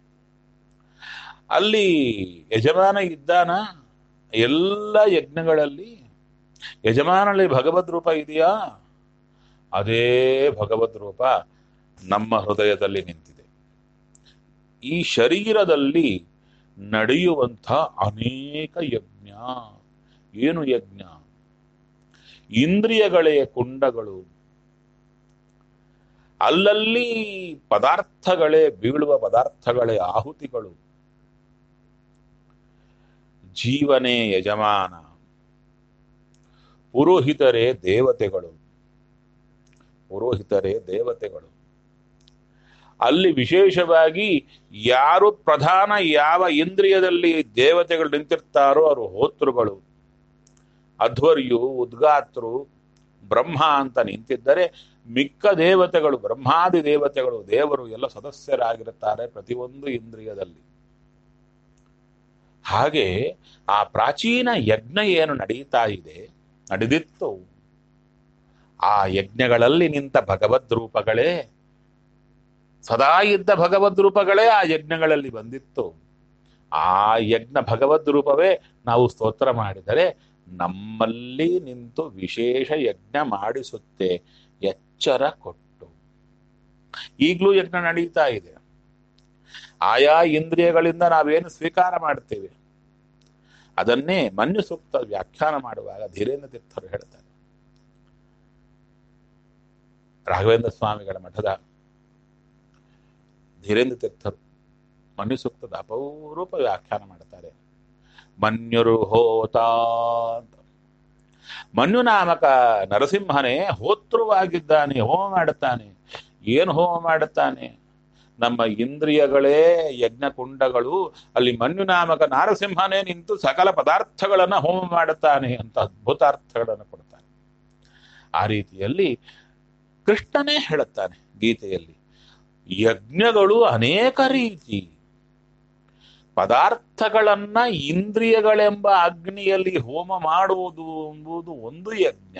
ಅಲ್ಲಿ ಯಜಮಾನ ಇದ್ದಾನ, ಎಲ್ಲ ಯಜ್ಞಗಳಲ್ಲಿ ಯಜಮಾನಲ್ಲಿ ಭಗವದ್ ರೂಪ ಇದೆಯಾ? ಅದೇ ಭಗವದ್ ರೂಪ ನಮ್ಮ ಹೃದಯದಲ್ಲಿ ನಿಂತಿದೆ. ಈ ಶರೀರದಲ್ಲಿ ನಡೆಯುವಂಥ ಅನೇಕ ಯಜ್ಞ. ಏನು ಯಜ್ಞ? ಇಂದ್ರಿಯಗಳೇ ಕುಂಡಗಳು. ಅಲ್ಲಲ್ಲಿ ಪದಾರ್ಥಗಳೇ ಬೀಳುವ ಪದಾರ್ಥಗಳೇ ಆಹುತಿಗಳು. ಜೀವನೇ ಯಜಮಾನ, ಪುರೋಹಿತರೇ ದೇವತೆಗಳು. ಅಲ್ಲಿ ವಿಶೇಷವಾಗಿ ಯಾರು ಪ್ರಧಾನ, ಯಾವ ಇಂದ್ರಿಯದಲ್ಲಿ ದೇವತೆಗಳು ನಿಂತಿರ್ತಾರೋ ಅವರು ಹೋತೃಗಳು. ಅಧ್ವರ್ಯು, ಉದ್ಗಾತೃ, ಬ್ರಹ್ಮ ಅಂತ ನಿಂತಿದ್ದರೆ ಮಿಕ್ಕ ದೇವತೆಗಳು, ಬ್ರಹ್ಮಾದಿ ದೇವತೆಗಳು, ದೇವರು ಎಲ್ಲ ಸದಸ್ಯರಾಗಿರುತ್ತಾರೆ ಪ್ರತಿಯೊಂದು ಇಂದ್ರಿಯದಲ್ಲಿ. ಹಾಗೆ ಆ ಪ್ರಾಚೀನ ಯಜ್ಞ ಏನು ನಡೆದಿತ್ತು, ಆ ಯಜ್ಞಗಳಲ್ಲಿ ನಿಂತ ಭಗವದ್ ರೂಪಗಳೇ, ಸದಾ ಇದ್ದ ಭಗವದ್ ರೂಪಗಳೇ ಆ ಯಜ್ಞಗಳಲ್ಲಿ ಬಂದಿತ್ತು. ಆ ಯಜ್ಞ ಭಗವದ್ ರೂಪವೇ ನಾವು ಸ್ತೋತ್ರ ಮಾಡಿದರೆ ನಮ್ಮಲ್ಲಿ ನಿಂತು ವಿಶೇಷ ಯಜ್ಞ ಮಾಡಿಸುತ್ತೆ, ಎಚ್ಚರ ಕೊಟ್ಟು. ಈಗಲೂ ಯಜ್ಞ ನಡೀತಾ ಇದೆ. ಆಯಾ ಇಂದ್ರಿಯಗಳಿಂದ ನಾವೇನು ಸ್ವೀಕಾರ ಮಾಡ್ತೇವೆ ಅದನ್ನೇ ಮನ್ಯು ಸೂಕ್ತ ವ್ಯಾಖ್ಯಾನ ಮಾಡುವಾಗ ಧೀರೇಂದ್ರ ತೀರ್ಥರು ಹೇಳ್ತಾರೆ. ರಾಘವೇಂದ್ರ ಸ್ವಾಮಿಗಳ ಮಠದ ಧೀರೇಂದ್ರ ತೀರ್ಥರು ಮನ್ಯು ಸೂಕ್ತದ ಅಪರೂಪ ವ್ಯಾಖ್ಯಾನ ಮಾಡ್ತಾರೆ. ಮನ್ಯುರು ಹೋತ ಅಂತ. ಮನ್ಯು ನಾಮಕ ನರಸಿಂಹನೇ ಹೋತೃವಾಗಿದ್ದಾನೆ, ಹೋಮ ಮಾಡುತ್ತಾನೆ. ಏನು ಹೋಮ ಮಾಡುತ್ತಾನೆ? ನಮ್ಮ ಇಂದ್ರಿಯಗಳೇ ಯಜ್ಞಕುಂಡಗಳು, ಅಲ್ಲಿ ಮನ್ಯು ನಾಮಕ ನಾರಸಿಂಹನೇ ನಿಂತು ಸಕಲ ಪದಾರ್ಥಗಳನ್ನ ಹೋಮ ಮಾಡುತ್ತಾನೆ ಅಂತ ಅದ್ಭುತ ಅರ್ಥಗಳನ್ನು ಕೊಡ್ತಾನೆ. ಆ ರೀತಿಯಲ್ಲಿ ಕೃಷ್ಣನೇ ಹೇಳುತ್ತಾನೆ ಗೀತೆಯಲ್ಲಿ, ಯಜ್ಞಗಳು ಅನೇಕ ರೀತಿ. ಪದಾರ್ಥಗಳನ್ನ ಇಂದ್ರಿಯಗಳೆಂಬ ಅಗ್ನಿಯಲ್ಲಿ ಹೋಮ ಮಾಡುವುದು ಎಂಬುದು ಒಂದು ಯಜ್ಞ.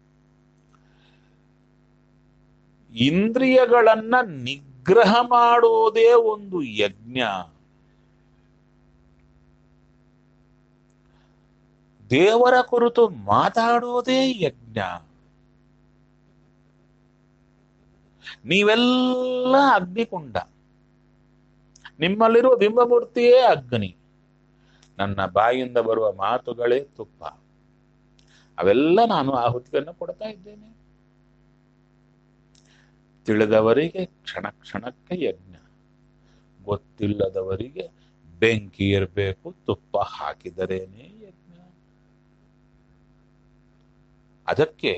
ಇಂದ್ರಿಯಗಳನ್ನ ನಿಗ್ರಹ ಮಾಡೋದೇ ಒಂದು ಯಜ್ಞ. ದೇವರ ಕುರಿತು ಮಾತಾಡೋದೇ ಯಜ್ಞ. ನೀವೆಲ್ಲ ಅಗ್ನಿಕುಂಡ, ನಿಮ್ಮಲ್ಲಿರುವ ಬಿಂಬಮೂರ್ತಿಯೇ ಅಗ್ನಿ. ನನ್ನ ಬಾಯಿಂದ ಬರುವ ಮಾತುಗಳೇ ತುಪ್ಪ. ಅವೆಲ್ಲ ನಾನು ಆಹುತಿಯನ್ನು ಕೊಡ್ತಾ ಇದ್ದೇನೆ. ತಿಳಿದವರಿಗೆ ಕ್ಷಣ ಕ್ಷಣಕ್ಕೆ ಯಜ್ಞ, ಗೊತ್ತಿಲ್ಲದವರಿಗೆ ಬೆಂಕಿ ಇರಬೇಕು, ತುಪ್ಪ ಹಾಕಿದರೇನೆ ಯಜ್ಞ. ಅದಕ್ಕೆ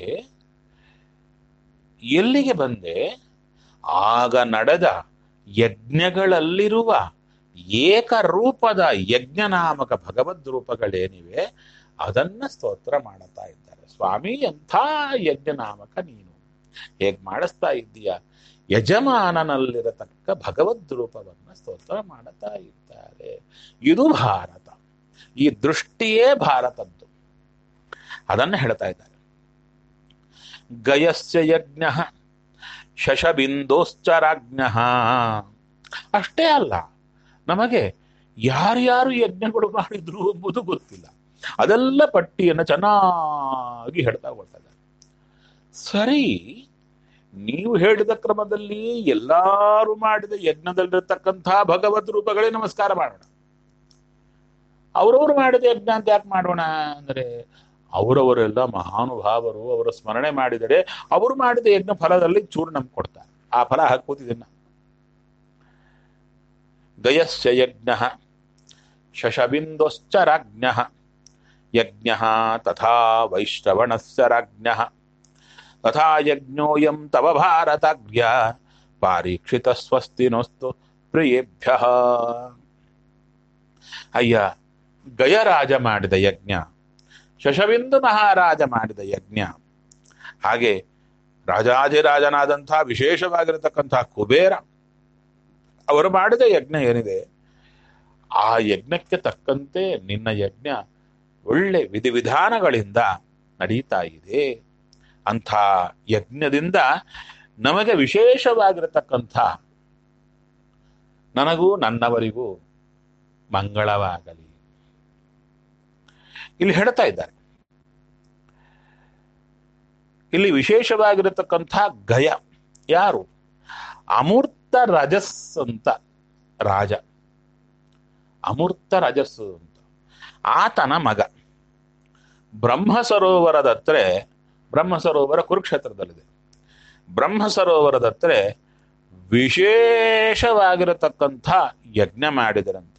ಎಲ್ಲಿಗೆ ಬಂದೆ, ಆಗ ನಡೆದ ಯಜ್ಞಗಳಲ್ಲಿರುವ ಏಕರೂಪದ ಯಜ್ಞನಾಮಕ ಭಗವದ್ ರೂಪಗಳೇನಿವೆ ಅದನ್ನ ಸ್ತೋತ್ರ ಮಾಡುತ್ತಾ ಇದ್ದಾರೆ. ಸ್ವಾಮಿ ಎಂಥ ಯಜ್ಞನಾಮಕ ನೀನು, ಹೇಗ್ ಮಾಡಿಸ್ತಾ ಇದ್ದೀಯ, ಯಜಮಾನನಲ್ಲಿರತಕ್ಕ ಭಗವದ್ ರೂಪವನ್ನ ಸ್ತೋತ್ರ ಮಾಡುತ್ತಾ ಇದ್ದಾರೆ. ಇದು ಭಾರತ, ಈ ದೃಷ್ಟಿಯೇ ಭಾರತದ್ದು. ಅದನ್ನ ಹೇಳ್ತಾ ಇದ್ದಾರೆ. ಗಯಸ್ಯ ಯಜ್ಞ ಶಶಬಿಂದೋಶ್ಚರಾಜ್ಞ. ಅಷ್ಟೇ ಅಲ್ಲ, ನಮಗೆ ಯಾರ್ಯಾರು ಯಜ್ಞಗಳು ಮಾಡಿದ್ರು ಎಂಬುದು ಗೊತ್ತಿಲ್ಲ. ಅದೆಲ್ಲ ಪಟ್ಟಿಯನ್ನು ಚೆನ್ನಾಗಿ ಹೇಳ್ತಾ ಹೋಗ್ತಾರೆ. ಸರಿ, ನೀವು ಹೇಳಿದ ಕ್ರಮದಲ್ಲಿ ಎಲ್ಲಾರು ಮಾಡಿದ ಯಜ್ಞದಲ್ಲಿರತಕ್ಕಂಥ ಭಗವದ್ ರೂಪಗಳೇ ನಮಸ್ಕಾರ ಮಾಡೋಣ. ಅವರವರು ಮಾಡಿದ ಯಜ್ಞ ಅಂತ ಯಾಕೆ ಮಾಡೋಣ ಅಂದ್ರೆ, ಅವರವರೆಲ್ಲ ಮಹಾನುಭಾವರು, ಅವರ ಸ್ಮರಣೆ ಮಾಡಿದರೆ ಅವರು ಮಾಡಿದ ಯಜ್ಞ ಫಲದಲ್ಲಿ ಚೂರು ನಮ್ಗೆ ಕೊಡ್ತಾರೆ. ಆ ಫಲ ಹಾಕೋತಿದ್ದನ್ನ ಗಯಸ್ಯ ಯಜ್ಞ ಶಶಬಿಂದೋಶ್ಚ ರಾಜ್ಞ ಯಜ್ಞ ತಥಾ ವೈಶ್ರವಣಸ್ಯ ರಾಜ್ಞ ತಥಾ ಯಜ್ಞೋಯಂ ತವ ಭಾರತಾಗ್ರ್ಯ ಪಾರೀಕ್ಷಿತ ಸ್ವಸ್ತಿನೋಸ್ತು ಪ್ರಿಯೇಭ್ಯ. ಅಯ್ಯ, ಗಯರಾಜ ಮಾಡಿದ ಯಜ್ಞ, ಶಶಬಿಂದು ಮಹಾರಾಜ ಮಾಡಿದ ಯಜ್ಞ, ಹಾಗೆ ರಾಜಾಧಿರಾಜನಾದಂಥ ವಿಶೇಷವಾಗಿರತಕ್ಕಂಥ ಕುಬೇರ ಅವರು ಮಾಡಿದ ಯಜ್ಞ ಏನಿದೆ, ಆ ಯಜ್ಞಕ್ಕೆ ತಕ್ಕಂತೆ ನಿನ್ನ ಯಜ್ಞ ಒಳ್ಳೆ ವಿಧಿವಿಧಾನಗಳಿಂದ ನಡೀತಾ ಇದೆ. ಅಂಥ ಯಜ್ಞದಿಂದ ನಮಗೆ ವಿಶೇಷವಾಗಿರತಕ್ಕಂಥ ನನಗೂ ನನ್ನವರಿಗೂ ಮಂಗಳವಾಗಲಿ. ಇಲ್ಲಿ ಹೇಳ್ತಾ ಇದ್ದಾರೆ, ಇಲ್ಲಿ ವಿಶೇಷವಾಗಿರತಕ್ಕಂಥ ಗಯ ಯಾರು? ಅಮೂರ್ತ ರಜಸ್ ಅಂತ ರಾಜ, ಅಮೂರ್ತ ರಜಸ್ಸು ಅಂತ ಆತನ ಮಗ. ಬ್ರಹ್ಮ ಸರೋವರದತ್ರ, ಬ್ರಹ್ಮ ಸರೋವರ ಕುರುಕ್ಷೇತ್ರದಲ್ಲಿದೆ, ಬ್ರಹ್ಮ ಸರೋವರದತ್ರ ವಿಶೇಷವಾಗಿರತಕ್ಕಂಥ ಯಜ್ಞ ಮಾಡಿದರಂತೆ.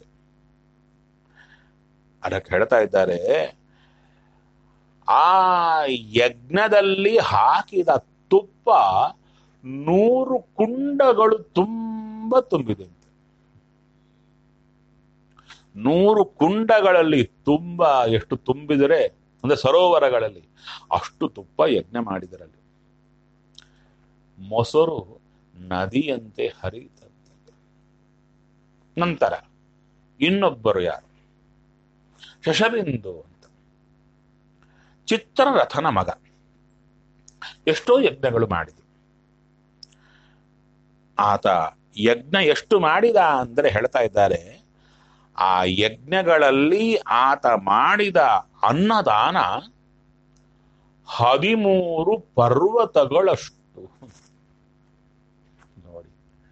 ಅದಕ್ಕೆ ಹೇಳ್ತಾ ಇದ್ದಾರೆ, ಆ ಯಜ್ಞದಲ್ಲಿ ಹಾಕಿದ ತುಪ್ಪ 100 ಕುಂಡಗಳು ತುಂಬಿದೆ. 100 ಕುಂಡಗಳಲ್ಲಿ ಎಷ್ಟು ತುಂಬಿದರೆ ಅಂದ್ರೆ ಸರೋವರಗಳಲ್ಲಿ ಅಷ್ಟು ತುಪ್ಪ ಯಜ್ಞ ಮಾಡಿದರಲ್ಲಿ. ಮೊಸರು ನದಿಯಂತೆ ಹರಿಯುತ್ತದೆ. ನಂತರ ಇನ್ನೊಬ್ಬರು ಯಾರು? ಶಶಬಿಂದು ಅಂತ, ಚಿತ್ರರಥನ ಮಗ. ಎಷ್ಟೋ ಯಜ್ಞಗಳು ಮಾಡಿದ ಆತ. ಯಜ್ಞ ಎಷ್ಟು ಮಾಡಿದ ಅಂದ್ರೆ ಹೇಳ್ತಾ ಇದ್ದಾರೆ, ಆ ಯಜ್ಞಗಳಲ್ಲಿ ಆತ ಮಾಡಿದ ಅನ್ನದಾನ 13 ಪರ್ವತಗಳಷ್ಟು. ನೋಡಿ,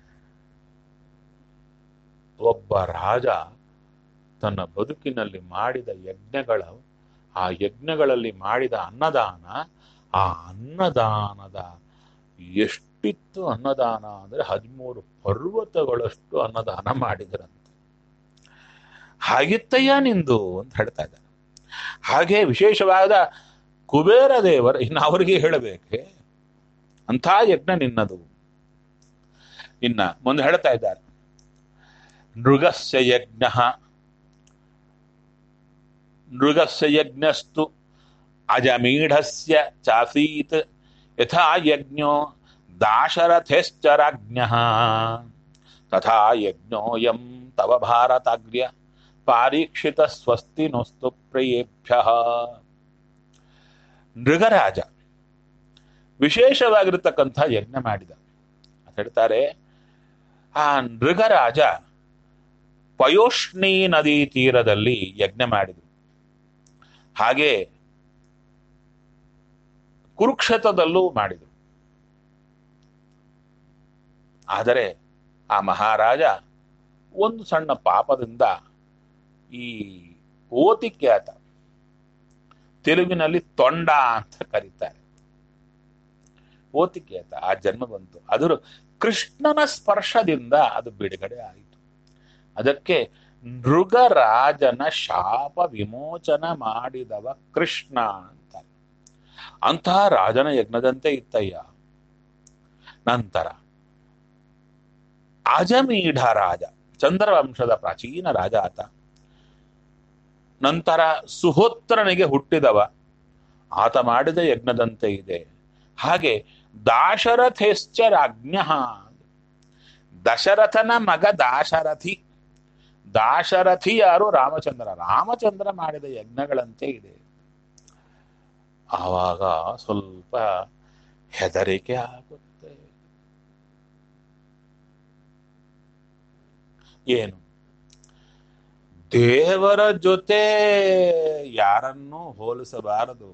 ಒಬ್ಬ ರಾಜ ತನ್ನ ಬದುಕಿನಲ್ಲಿ ಮಾಡಿದ ಆ ಯಜ್ಞಗಳಲ್ಲಿ ಮಾಡಿದ ಅನ್ನದಾನ, ಆ ಅನ್ನದಾನದ ಎಷ್ಟಿತ್ತು ಅನ್ನದಾನ ಅಂದ್ರೆ 13 ಪರ್ವತಗಳಷ್ಟು ಅನ್ನದಾನ ಮಾಡಿದರಂತೆ. ಹಾಗಿತ್ತಯ್ಯ ನಿಂದು ಅಂತ ಹೇಳ್ತಾ ಇದ್ದಾರೆ. ಹಾಗೆ ವಿಶೇಷವಾದ ಕುಬೇರ ದೇವರ, ಇನ್ನು ಅವರಿಗೆ ಹೇಳಬೇಕೆ ಅಂಥ ಯಜ್ಞ ನಿನ್ನದು. ಇನ್ನ ಮುಂದೆ ಹೇಳ್ತಾ ಇದ್ದಾರೆ, ನೃಗಸ್ಯ ಯಜ್ಞಸ್ತು ಅಜಮೀಢಸ್ಯ ಚಾಸೀತ್ ಯಥಾ ಯಜ್ಞೋ ದಾಶರಥಶ್ಚ ರಾಜ್ಞಃ ತಥಾ ಯಜ್ಞೋಯಂ ತವ ಭಾರತಾಗ್ರ್ಯ ಪಾರೀಕ್ಷಿತ ಸ್ವಸ್ತಿನೋಸ್ತು ಪ್ರಿಯೇಭ್ಯ. ನೃಗರಾಜ ವಿಶೇಷವಾಗಿರತಕ್ಕಂಥ ಯಜ್ಞ ಮಾಡಿದ ಅಂತ ಹೇಳ್ತಾರೆ. ಆ ನೃಗರಾಜ ಪಯೋಷ್ಣಿ ನದಿ ತೀರದಲ್ಲಿ ಯಜ್ಞ ಮಾಡಿದರು. ಹಾಗೆ ಕುರುಕ್ಷೇತ್ರದಲ್ಲೂ ಮಾಡಿದರು. ಆದರೆ ಆ ಮಹಾರಾಜ ಒಂದು ಸಣ್ಣ ಪಾಪದಿಂದ, ಈ ಓತಿಕ್ಯಾತ, ತೆಲುಗಿನಲ್ಲಿ ತೊಂಡ ಅಂತ ಕರೀತಾರೆ, ಓತಿಕ್ಯಾತ ಆ ಜನ್ಮ ಬಂತು. ಅದರ ಕೃಷ್ಣನ ಸ್ಪರ್ಶದಿಂದ ಅದು ಬಿಡುಗಡೆ ಆಯಿತು. ಅದಕ್ಕೆ ನೃಗರಾಜನ ಶಾಪ ವಿಮೋಚನ ಮಾಡಿದವ ಕೃಷ್ಣ ಅಂತಾರೆ. ಅಂತಹ ರಾಜನ ಯಜ್ಞದಂತೆ ಇತ್ತಯ್ಯ. ನಂತರ ಅಜಮೀಢ ರಾಜ, ಚಂದ್ರವಂಶದ ಪ್ರಾಚೀನ ರಾಜ ಆತ. ನಂತರ ಸುಹೋತ್ರನಿಗೆ ಹುಟ್ಟಿದವ, ಆತ ಮಾಡಿದ ಯಜ್ಞದಂತೆ ಇದೆ. ಹಾಗೆ ದಾಶರಥೇಶ್ಚ ರಾಜ್ಞ, ದಶರಥನ ಮಗ ದಾಶರಥಿ. ದಾಶರಥಿ ಯಾರು? ರಾಮಚಂದ್ರ. ರಾಮಚಂದ್ರ ಮಾಡಿದ ಯಜ್ಞಗಳಂತೆ ಇದೆ. ಆವಾಗ ಸ್ವಲ್ಪ ಹೆದರಿಕೆ ಆಗುತ್ತೆ. ಏನು? ದೇವರ ಜೊತೆ ಯಾರನ್ನೂ ಹೋಲಿಸಬಾರದು,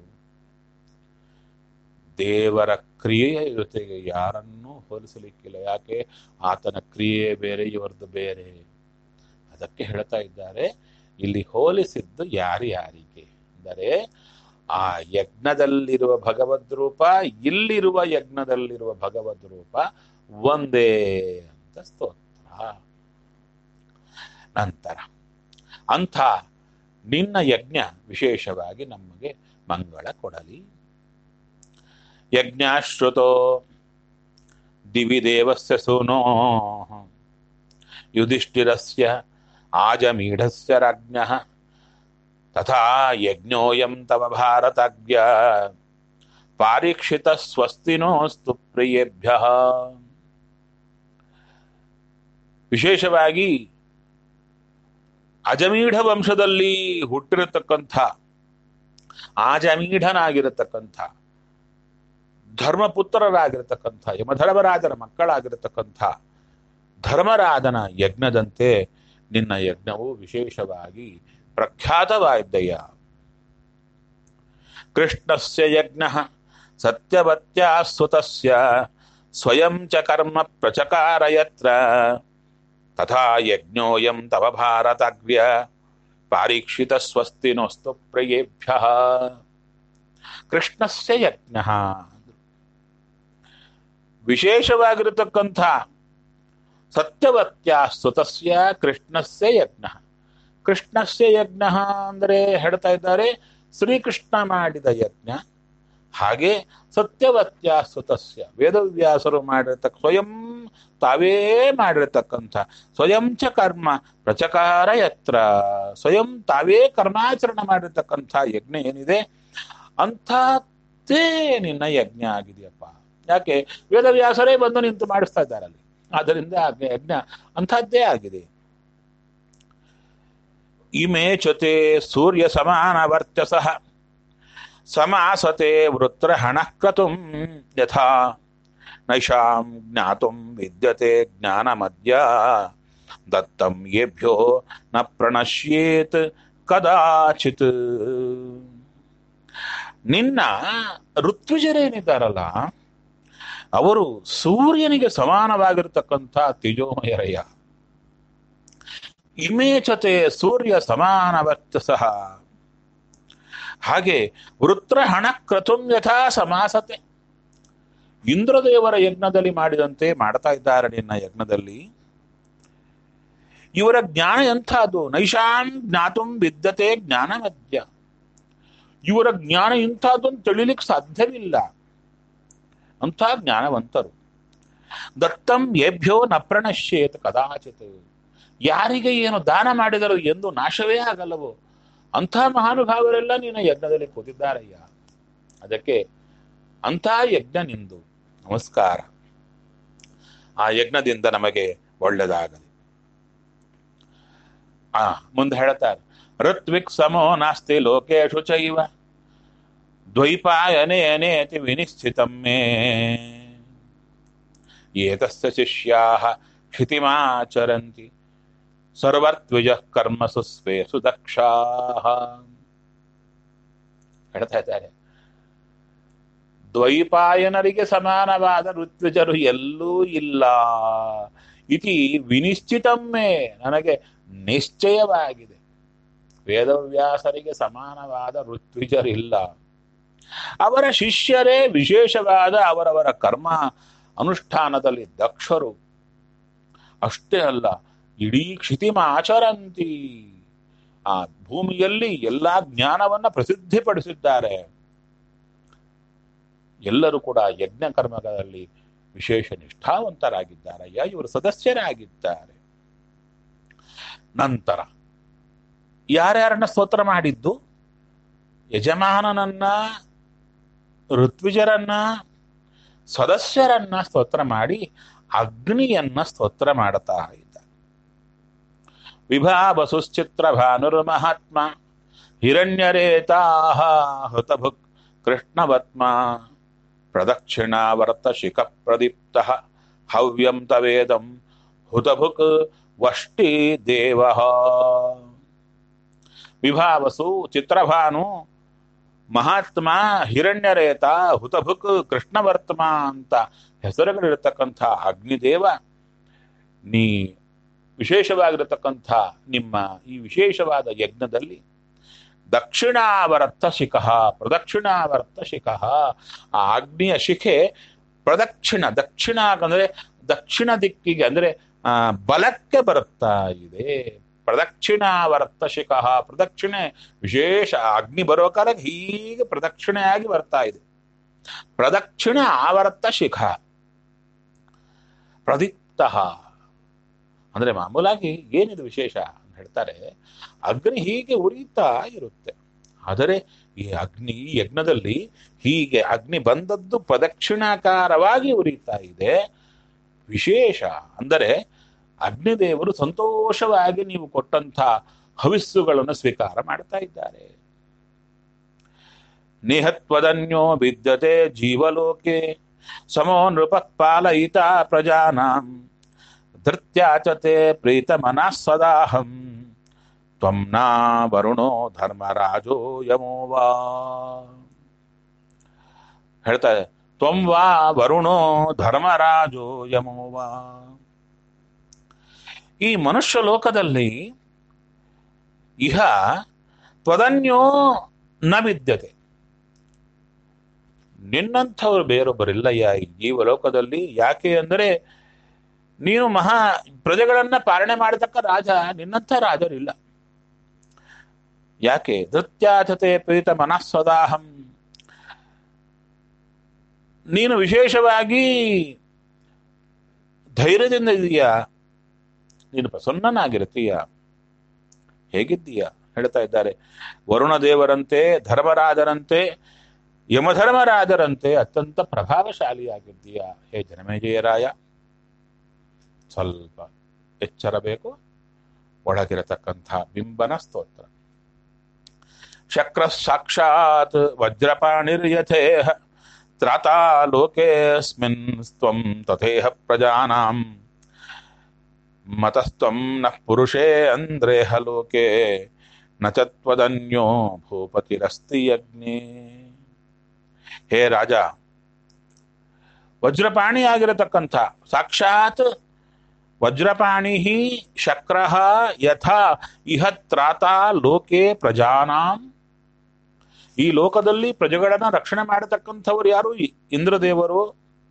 ದೇವರ ಕ್ರಿಯೆಯ ಜೊತೆಗೆ ಯಾರನ್ನೂ ಹೋಲಿಸಲಿಕ್ಕಿಲ್ಲ. ಯಾಕೆ? ಆತನ ಕ್ರಿಯೆ ಬೇರೆ, ಇವರದ್ದು ಬೇರೆ. ಅದಕ್ಕೆ ಹೇಳ್ತಾ ಇದ್ದಾರೆ, ಇಲ್ಲಿ ಹೋಲಿಸಿದ್ದು ಯಾರಿಗೆ ಅಂದರೆ ಆ ಯಜ್ಞದಲ್ಲಿರುವ ಭಗವದ್ ರೂಪ, ಇಲ್ಲಿರುವ ಯಜ್ಞದಲ್ಲಿರುವ ಭಗವದ್ ರೂಪ ಒಂದೇ ಅಂತ ಸ್ತೋತ್ರ. ನಂತರ ಅಂಥ ನಿನ್ನ ಯಜ್ಞ ವಿಶೇಷವಾಗಿ ನಮಗೆ ಮಂಗಳ ಕೊಡಲಿ. ಯಜ್ಞಾಶ್ರುತೋ ದಿವಿ ದೇವಸ್ಯ ಸೂನೋ ಯುಧಿಷ್ಠಿರಸ್ಯ ಆಜಮೀಢಸ್ಯ ರಾಜ್ಞಃ ತಥಾ ಯಜ್ಞೋಯಂ ತವ ಭಾರತಾಜ್ಞ ಪಾರೀಕ್ಷಿತ ಸ್ವಸ್ತಿನೋಸ್ತು ಪ್ರಿಯೇಭ್ಯಃ. ವಿಶೇಷವಾಗಿ ಅಜಮೀಢ ವಂಶದಲ್ಲಿ ಹುಟ್ಟಿರತಕ್ಕಂಥ, ಆಜಮೀಢನಾಗಿರತಕ್ಕಂಥ, ಧರ್ಮಪುತ್ರರಾಗಿರತಕ್ಕಂಥ, ಯಮಧರ್ಮರಾಜನ ಮಕ್ಕಳಾಗಿರತಕ್ಕಂಥ ಧರ್ಮರಾಜನ ಯಜ್ಞದಂತೆ ನಿನ್ನ ಯಜ್ಞವು ವಿಶೇಷವಾಗಿ ಪ್ರಖ್ಯಾತವಾಯಿದ್ದಯ್ಯ. ಕೃಷ್ಣಸ್ಯ ಯಜ್ಞಃ ಸತ್ಯವತ್ಯಾ ಸುತಸ್ಯ ಸ್ವಯಂ ಚ ಕರ್ಮ ಪ್ರಚಕಾರ ಯತ್ರ ತಥಾ ಯಜ್ಞೋಯಂ ತವ ಭಾರತಾಗ್ರ್ಯ ಪಾರೀಕ್ಷಿತ ಸ್ವಸ್ತಿನೋಸ್ತು ಪ್ರಿಯೇಭ್ಯಃ. ಕೃಷ್ಣಸ್ಯ ಯಜ್ಞಃ ವಿಶೇಷವಾಗಿರತಕ್ಕಂಥ ಸತ್ಯವತ್ಯಾ ಸ್ತುತಸ್ಯ ಕೃಷ್ಣಸ್ಯ ಯಜ್ಞ. ಕೃಷ್ಣಸ್ಯ ಯಜ್ಞ ಅಂದರೆ ಹೇಳ್ತಾ ಇದ್ದಾರೆ ಶ್ರೀಕೃಷ್ಣ ಮಾಡಿದ ಯಜ್ಞ. ಹಾಗೆ ಸತ್ಯವತ್ಯಾ ಸ್ತುತಸ್ಯ ವೇದವ್ಯಾಸರು ಮಾಡಿರತಕ್ಕ, ಸ್ವಯಂ ತಾವೇ ಮಾಡಿರತಕ್ಕಂಥ, ಸ್ವಯಂ ಚ ಕರ್ಮ ಪ್ರಚಕಾರ ಯತ್ರ, ಸ್ವಯಂ ತಾವೇ ಕರ್ಮಾಚರಣೆ ಮಾಡಿರ್ತಕ್ಕಂಥ ಯಜ್ಞ ಏನಿದೆ ಅಂಥದ್ದೇ ನಿನ್ನ ಯಜ್ಞ ಆಗಿದೆಯಪ್ಪ. ಯಾಕೆ? ವೇದವ್ಯಾಸರೇ ಬಂದು ನಿಂತು ಮಾಡಿಸ್ತಾ ಇದ್ದಾರಲ್ಲಿ. ಆದ್ದರಿಂದ ಯಜ್ಞ ಅಂಥದ್ದೇ ಆಗಿದೆ. ಇಮೇ ಚತೆ ಸೂರ್ಯ ಸಮಾನ ವರ್ಚಸಃ ಸಮಾಸತೆ ವೃತ್ರಹಣ ಕ್ರತುಂ ಯಥಾ ನೈಷಾಂ ಜ್ಞಾತುಂ ವಿದ್ಯತೆ ಜ್ಞಾನಮದ್ಯ ದತ್ತಂ ಯೇಭ್ಯೋ ನ ಪ್ರಣಶ್ಯೇತ್ ಕದಾಚಿತ್. ನಿನ್ನ ಋತ್ವಿಜರೇನಿದ್ದಾರಲ್ಲ ಅವರು ಸೂರ್ಯನಿಗೆ ಸಮಾನವಾಗಿರ್ತಕ್ಕಂಥ ತೇಜೋಮಯರಯ್ಯ. ಇಮೇಚತೆ ಸೂರ್ಯ ಸಮಾನ ವರ್ಚಸಃ, ಹಾಗೆ ವೃತ್ರಹಣ ಕ್ರತುಂ ಯಥಾ ಸಮಾಸತೆ, ಇಂದ್ರದೇವರ ಯಜ್ಞದಲ್ಲಿ ಮಾಡಿದಂತೆ ಮಾಡ್ತಾ ಇದ್ದಾರೆ ನಿನ್ನ ಯಜ್ಞದಲ್ಲಿ. ಇವರ ಜ್ಞಾನ ಎಂಥದ್ದು? ನೈಷಾಂ ಜ್ಞಾತುಂ ವಿದ್ಯತೆ ಜ್ಞಾನಮದ್ಯ. ಇವರ ಜ್ಞಾನ ಇಂಥದ್ದನ್ನು ತಿಳಿಲಿಕ್ಕೆ ಸಾಧ್ಯವಿಲ್ಲ, ಅಂಥ ಜ್ಞಾನವಂತರು. ದತ್ತಂ ಏಭ್ಯೋ ನ ಪ್ರಣಶ್ಯೇತ್ ಕದಾಚಿತ್, ಯಾರಿಗೆ ಏನು ದಾನ ಮಾಡಿದರು ಎಂದು ನಾಶವೇ ಆಗಲ್ಲವೋ ಅಂಥ ಮಹಾನುಭಾವರೆಲ್ಲ ನಿನ್ನ ಯಜ್ಞದಲ್ಲಿ ಕೂತಿದ್ದಾರಯ್ಯ. ಅದಕ್ಕೆ ಅಂಥ ಯಜ್ಞ ನಿಂದು ನಮಸ್ಕಾರ. ಆ ಯಜ್ಞದಿಂದ ನಮಗೆ ಒಳ್ಳೆದಾಗಲಿ. ಮುಂದೆ ಹೇಳ್ತಾರೆ, ಋತ್ವಿಕ್ ಸಮೋ ನಾಸ್ತಿ ಲೋಕೇಶು ಚೈವ ದ್ವೈಪಾಯನೇನೇತಿ ವಿನಿಶ್ಚಿತಂ ಮೇ ಏತಸ್ಯ ಶಿಷ್ಯಾಃ ಕ್ಷಿತಿಮಾಚರಂತಿ ಸರ್ವರ್ತ್ವಿಜ ಕರ್ಮಸು ಸ್ವೇಸು ದಕ್ಷಾಃ. ಹೇಳ್ತಾ ಇದ್ದಾರೆ, ದ್ವೈಪಾಯನರಿಗೆ ಸಮಾನವಾದ ಋತ್ವಿಜರು ಎಲ್ಲೂ ಇಲ್ಲ. ಇತಿ ವಿನಿಶ್ಚಿತಮ್ಮೆ, ನನಗೆ ನಿಶ್ಚಯವಾಗಿದೆ. ವೇದವ್ಯಾಸರಿಗೆ ಸಮಾನವಾದ ಋತ್ವಿಜರಿಲ್ಲ. ಅವರ ಶಿಷ್ಯರೇ ವಿಶೇಷವಾದ ಅವರವರ ಕರ್ಮ ಅನುಷ್ಠಾನದಲ್ಲಿ ದಕ್ಷರು. ಅಷ್ಟೇ ಅಲ್ಲ, ಇಡೀ ಕ್ಷಿತಿಮಾಚರಂತಿ, ಆ ಭೂಮಿಯಲ್ಲಿ ಎಲ್ಲಾ ಜ್ಞಾನವನ್ನ ಪ್ರಸಿದ್ಧಿಪಡಿಸಿದ್ದಾರೆ. ಎಲ್ಲರೂ ಕೂಡ ಯಜ್ಞ ಕರ್ಮಗಳಲ್ಲಿ ವಿಶೇಷ ನಿಷ್ಠಾವಂತರಾಗಿದ್ದಾರಯ್ಯ, ಇವರು ಸದಸ್ಯರಾಗಿದ್ದಾರೆ. ನಂತರ ಯಾರ್ಯಾರನ್ನ ಸ್ತೋತ್ರ ಮಾಡಿದ್ದು? ಯಜಮಾನನನ್ನ, ಋತ್ವಿಜರನ್ನ, ಸದಸ್ಯರನ್ನ ಸ್ತೋತ್ರ ಮಾಡಿ ಅಗ್ನಿಯನ್ನ ಸ್ತೋತ್ರ ಮಾಡ್ತಾ ಇದ್ದ. ವಿಭಾವಸುಶ್ಚಿತ್ರ ಭಾನುರ್ಮಹಾತ್ಮ ಹಿರಣ್ಯರೇತಾಹ ಹೃತಭುಕ್ ಕೃಷ್ಣವತ್ಮ ಪ್ರದಕ್ಷಿಣಾವರ್ತ ಶಿಖ ಪ್ರದೀಪ್ತ ಹವ್ಯಂ ತವೇದಂ ಹುತಭುಕ್ ವಷ್ಟಿ ದೇವ. ವಿಭಾವಸು, ಚಿತ್ರಭಾನು, ಮಹಾತ್ಮ, ಹಿರಣ್ಯರೇತ, ಹುತಭುಕ್, ಕೃಷ್ಣವರ್ತ್ಮ ಅಂತ ಹೆಸರುಗಳಿರತಕ್ಕಂಥ ಅಗ್ನಿದೇವ, ನೀ ವಿಶೇಷವಾಗಿರತಕ್ಕಂಥ ನಿಮ್ಮ ಈ ವಿಶೇಷವಾದ ಯಜ್ಞದಲ್ಲಿ ದಕ್ಷಿಣಾವರ್ತ ಶಿಖಃ, ಪ್ರದಕ್ಷಿಣಾವರ್ತ ಶಿಖಃ, ಆ ಅಗ್ನಿಯ ಶಿಖೆ ದಕ್ಷಿಣ ಅಂದ್ರೆ ದಕ್ಷಿಣ ದಿಕ್ಕಿಗೆ ಅಂದ್ರೆ ಬಲಕ್ಕೆ ಬರುತ್ತಾ ಇದೆ. ಪ್ರದಕ್ಷಿಣಾವರ್ತ ಶಿಖಃ, ಪ್ರದಕ್ಷಿಣೆ ವಿಶೇಷ ಅಗ್ನಿ ಬರೋ ಕಾಲಕ್ಕೆ ಹೀಗೆ ಪ್ರದಕ್ಷಿಣೆಯಾಗಿ ಬರ್ತಾ ಇದೆ. ಪ್ರದಕ್ಷಿಣ ಆವರ್ತ ಶಿಖ ಪ್ರದೀಪ್ತ ಅಂದ್ರೆ ಮಾಮೂಲಾಗಿ ಏನಿದು ವಿಶೇಷ ಅಂತ ಹೇಳ್ತಾರೆ, ಅಗ್ನಿ ಹೀಗೆ ಉರಿತಾ ಇರುತ್ತೆ. ಆದರೆ ಈ ಅಗ್ನಿ ಯಜ್ಞದಲ್ಲಿ ಹೀಗೆ ಅಗ್ನಿ ಬಂದದ್ದು ಪ್ರದಕ್ಷಿಣಾಕಾರವಾಗಿ ಉರಿತಾ ಇದೆ. ವಿಶೇಷ ಅಂದರೆ ಅಗ್ನಿದೇವರು ಸಂತೋಷವಾಗಿ ನೀವು ಕೊಟ್ಟಂಥ ಹವಿಸ್ಸುಗಳನ್ನು ಸ್ವೀಕಾರ ಮಾಡ್ತಾ ಇದ್ದಾರೆ. ನಿಹತ್ವದನ್ಯೋ ವಿದ್ಯತೆ ಜೀವಲೋಕೆ ಸಮೋ ನೃಪ ಪಾಲಯಿತ ಪ್ರಜಾನಾಂ ಧೃತ್ಯಾಚತೆ ಪ್ರೀತ ಮನಃ ಸದಾಹಂ ತ್ವಂ ನಾ ವರುಣೋ ಧರ್ಮರಾಜೋ ಯಮೋ ವಾ. ಹೇಳ್ತಾರೆ, ತ್ವಂ ವಾ ವರುಣೋ ಧರ್ಮರಾಜೋ ಯಮೋ ವಾ. ಈ ಮನುಷ್ಯ ಲೋಕದಲ್ಲಿ ಇಹ ತ್ವದನ್ಯೋ ನ ವಿದ್ಯತೆ, ನಿನ್ನಂಥವ್ರು ಬೇರೊಬ್ಬರಿಲ್ಲಯ್ಯ ಈ ಜೀವಲೋಕದಲ್ಲಿ. ಯಾಕೆ ಅಂದರೆ ನೀನು ಮಹಾ ಪ್ರಜೆಗಳನ್ನ ಪಾಲನೆ ಮಾಡತಕ್ಕ ರಾಜ, ನಿನ್ನಂಥ ರಾಜರಿಲ್ಲ. ಯಾಕೆ? ಧೃತ್ಯಾಚತೆ ಪ್ರೀತ ಮನಃಸದಾಹಂ, ನೀನು ವಿಶೇಷವಾಗಿ ಧೈರ್ಯದಿಂದ ಇದೀಯಾ, ನೀನು ಪ್ರಸನ್ನನಾಗಿರ್ತೀಯ. ಹೇಗಿದ್ದೀಯ ಹೇಳ್ತಾ ಇದ್ದಾರೆ. ವರುಣ ದೇವರಂತೆ, ಧರ್ಮರಾಜರಂತೆ, ಯಮಧರ್ಮರಾಜರಂತೆ ಅತ್ಯಂತ ಪ್ರಭಾವಶಾಲಿಯಾಗಿದ್ದೀಯ ಹೇ ಜನಮೇಜಯರಾಯ. ಸ್ವಲ್ಪ ಎಚ್ಚರ ಬೇಕು. ಒಳಗಿರತಕ್ಕಂಥ ಬಿಂಬನ ಸ್ತೋತ್ರ. ಶಕ್ರ ಸಾಕ್ಷಾತ್ ವಜ್ರಪಾಣಿರ್ಯಥೇಹ ತ್ರಾತಾ ಲೋಕೇಸ್ಮಿನ್ ತ್ವಂ ತಥೇಹ ಪ್ರಜಾನಾಂ ಮತಸ್ತ್ವಂ ನಃ ಪುರುಷೇ ಅಂದ್ರೇಹ ಲೋಕೆ ನ ಚ ತ್ವದನ್ಯೋ ಭೂಪತಿರಸ್ತಿ ಯಜ್ಞೇ. ಹೇ ರಾಜ, ವಜ್ರಪಾಣಿಯಾಗಿರತಕ್ಕಂಥ ಸಾಕ್ಷಾತ್ ವಜ್ರಪಾಣಿ ಶಕ್ರ ಯಥಾ ಇಹ ತ್ರಾತಾ ಲೋಕೆ ಪ್ರಜಾನಾಂ, ಈ ಲೋಕದಲ್ಲಿ ಪ್ರಜೆಗಳನ್ನ ರಕ್ಷಣೆ ಮಾಡತಕ್ಕಂಥವ್ರು ಯಾರು? ಇಂದ್ರದೇವರು.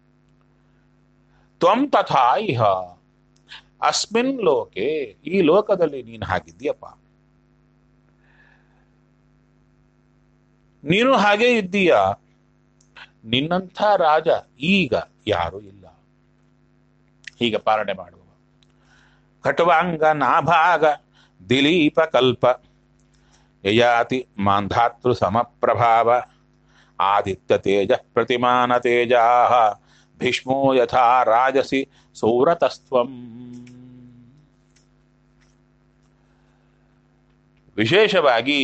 ತ್ವಂ ತಥಾ ಇಹ, ಅಸ್ಮಿನ್ ಲೋಕೆ, ಈ ಲೋಕದಲ್ಲಿ ನೀನು ಹಾಗಿದ್ದೀಯಪ್ಪ, ನೀನು ಹಾಗೆ ಇದ್ದೀಯ. ನಿನ್ನಂಥ ರಾಜ ಈಗ ಯಾರು ಇಲ್ಲ. ಹೀಗೆ ಪಾಲನೆ ಮಾಡುವ. ಖಟ್ವಾಂಗ ನಾಭಾಗ ದಿಲೀಪ ಕಲ್ಪ ಯಯಾತಿ ಮಾಂಧಾತೃ ಸಮಪ್ರಭಾವ ಆದಿತ್ಯ ತೇಜ ಪ್ರತಿಮಾನ ತೇಜಾ ಭೀಷ್ಮೋ ಯಥಾ ರಾಜಸಿ ಸೌರತಸ್ತ್ವಂ. ವಿಶೇಷವಾಗಿ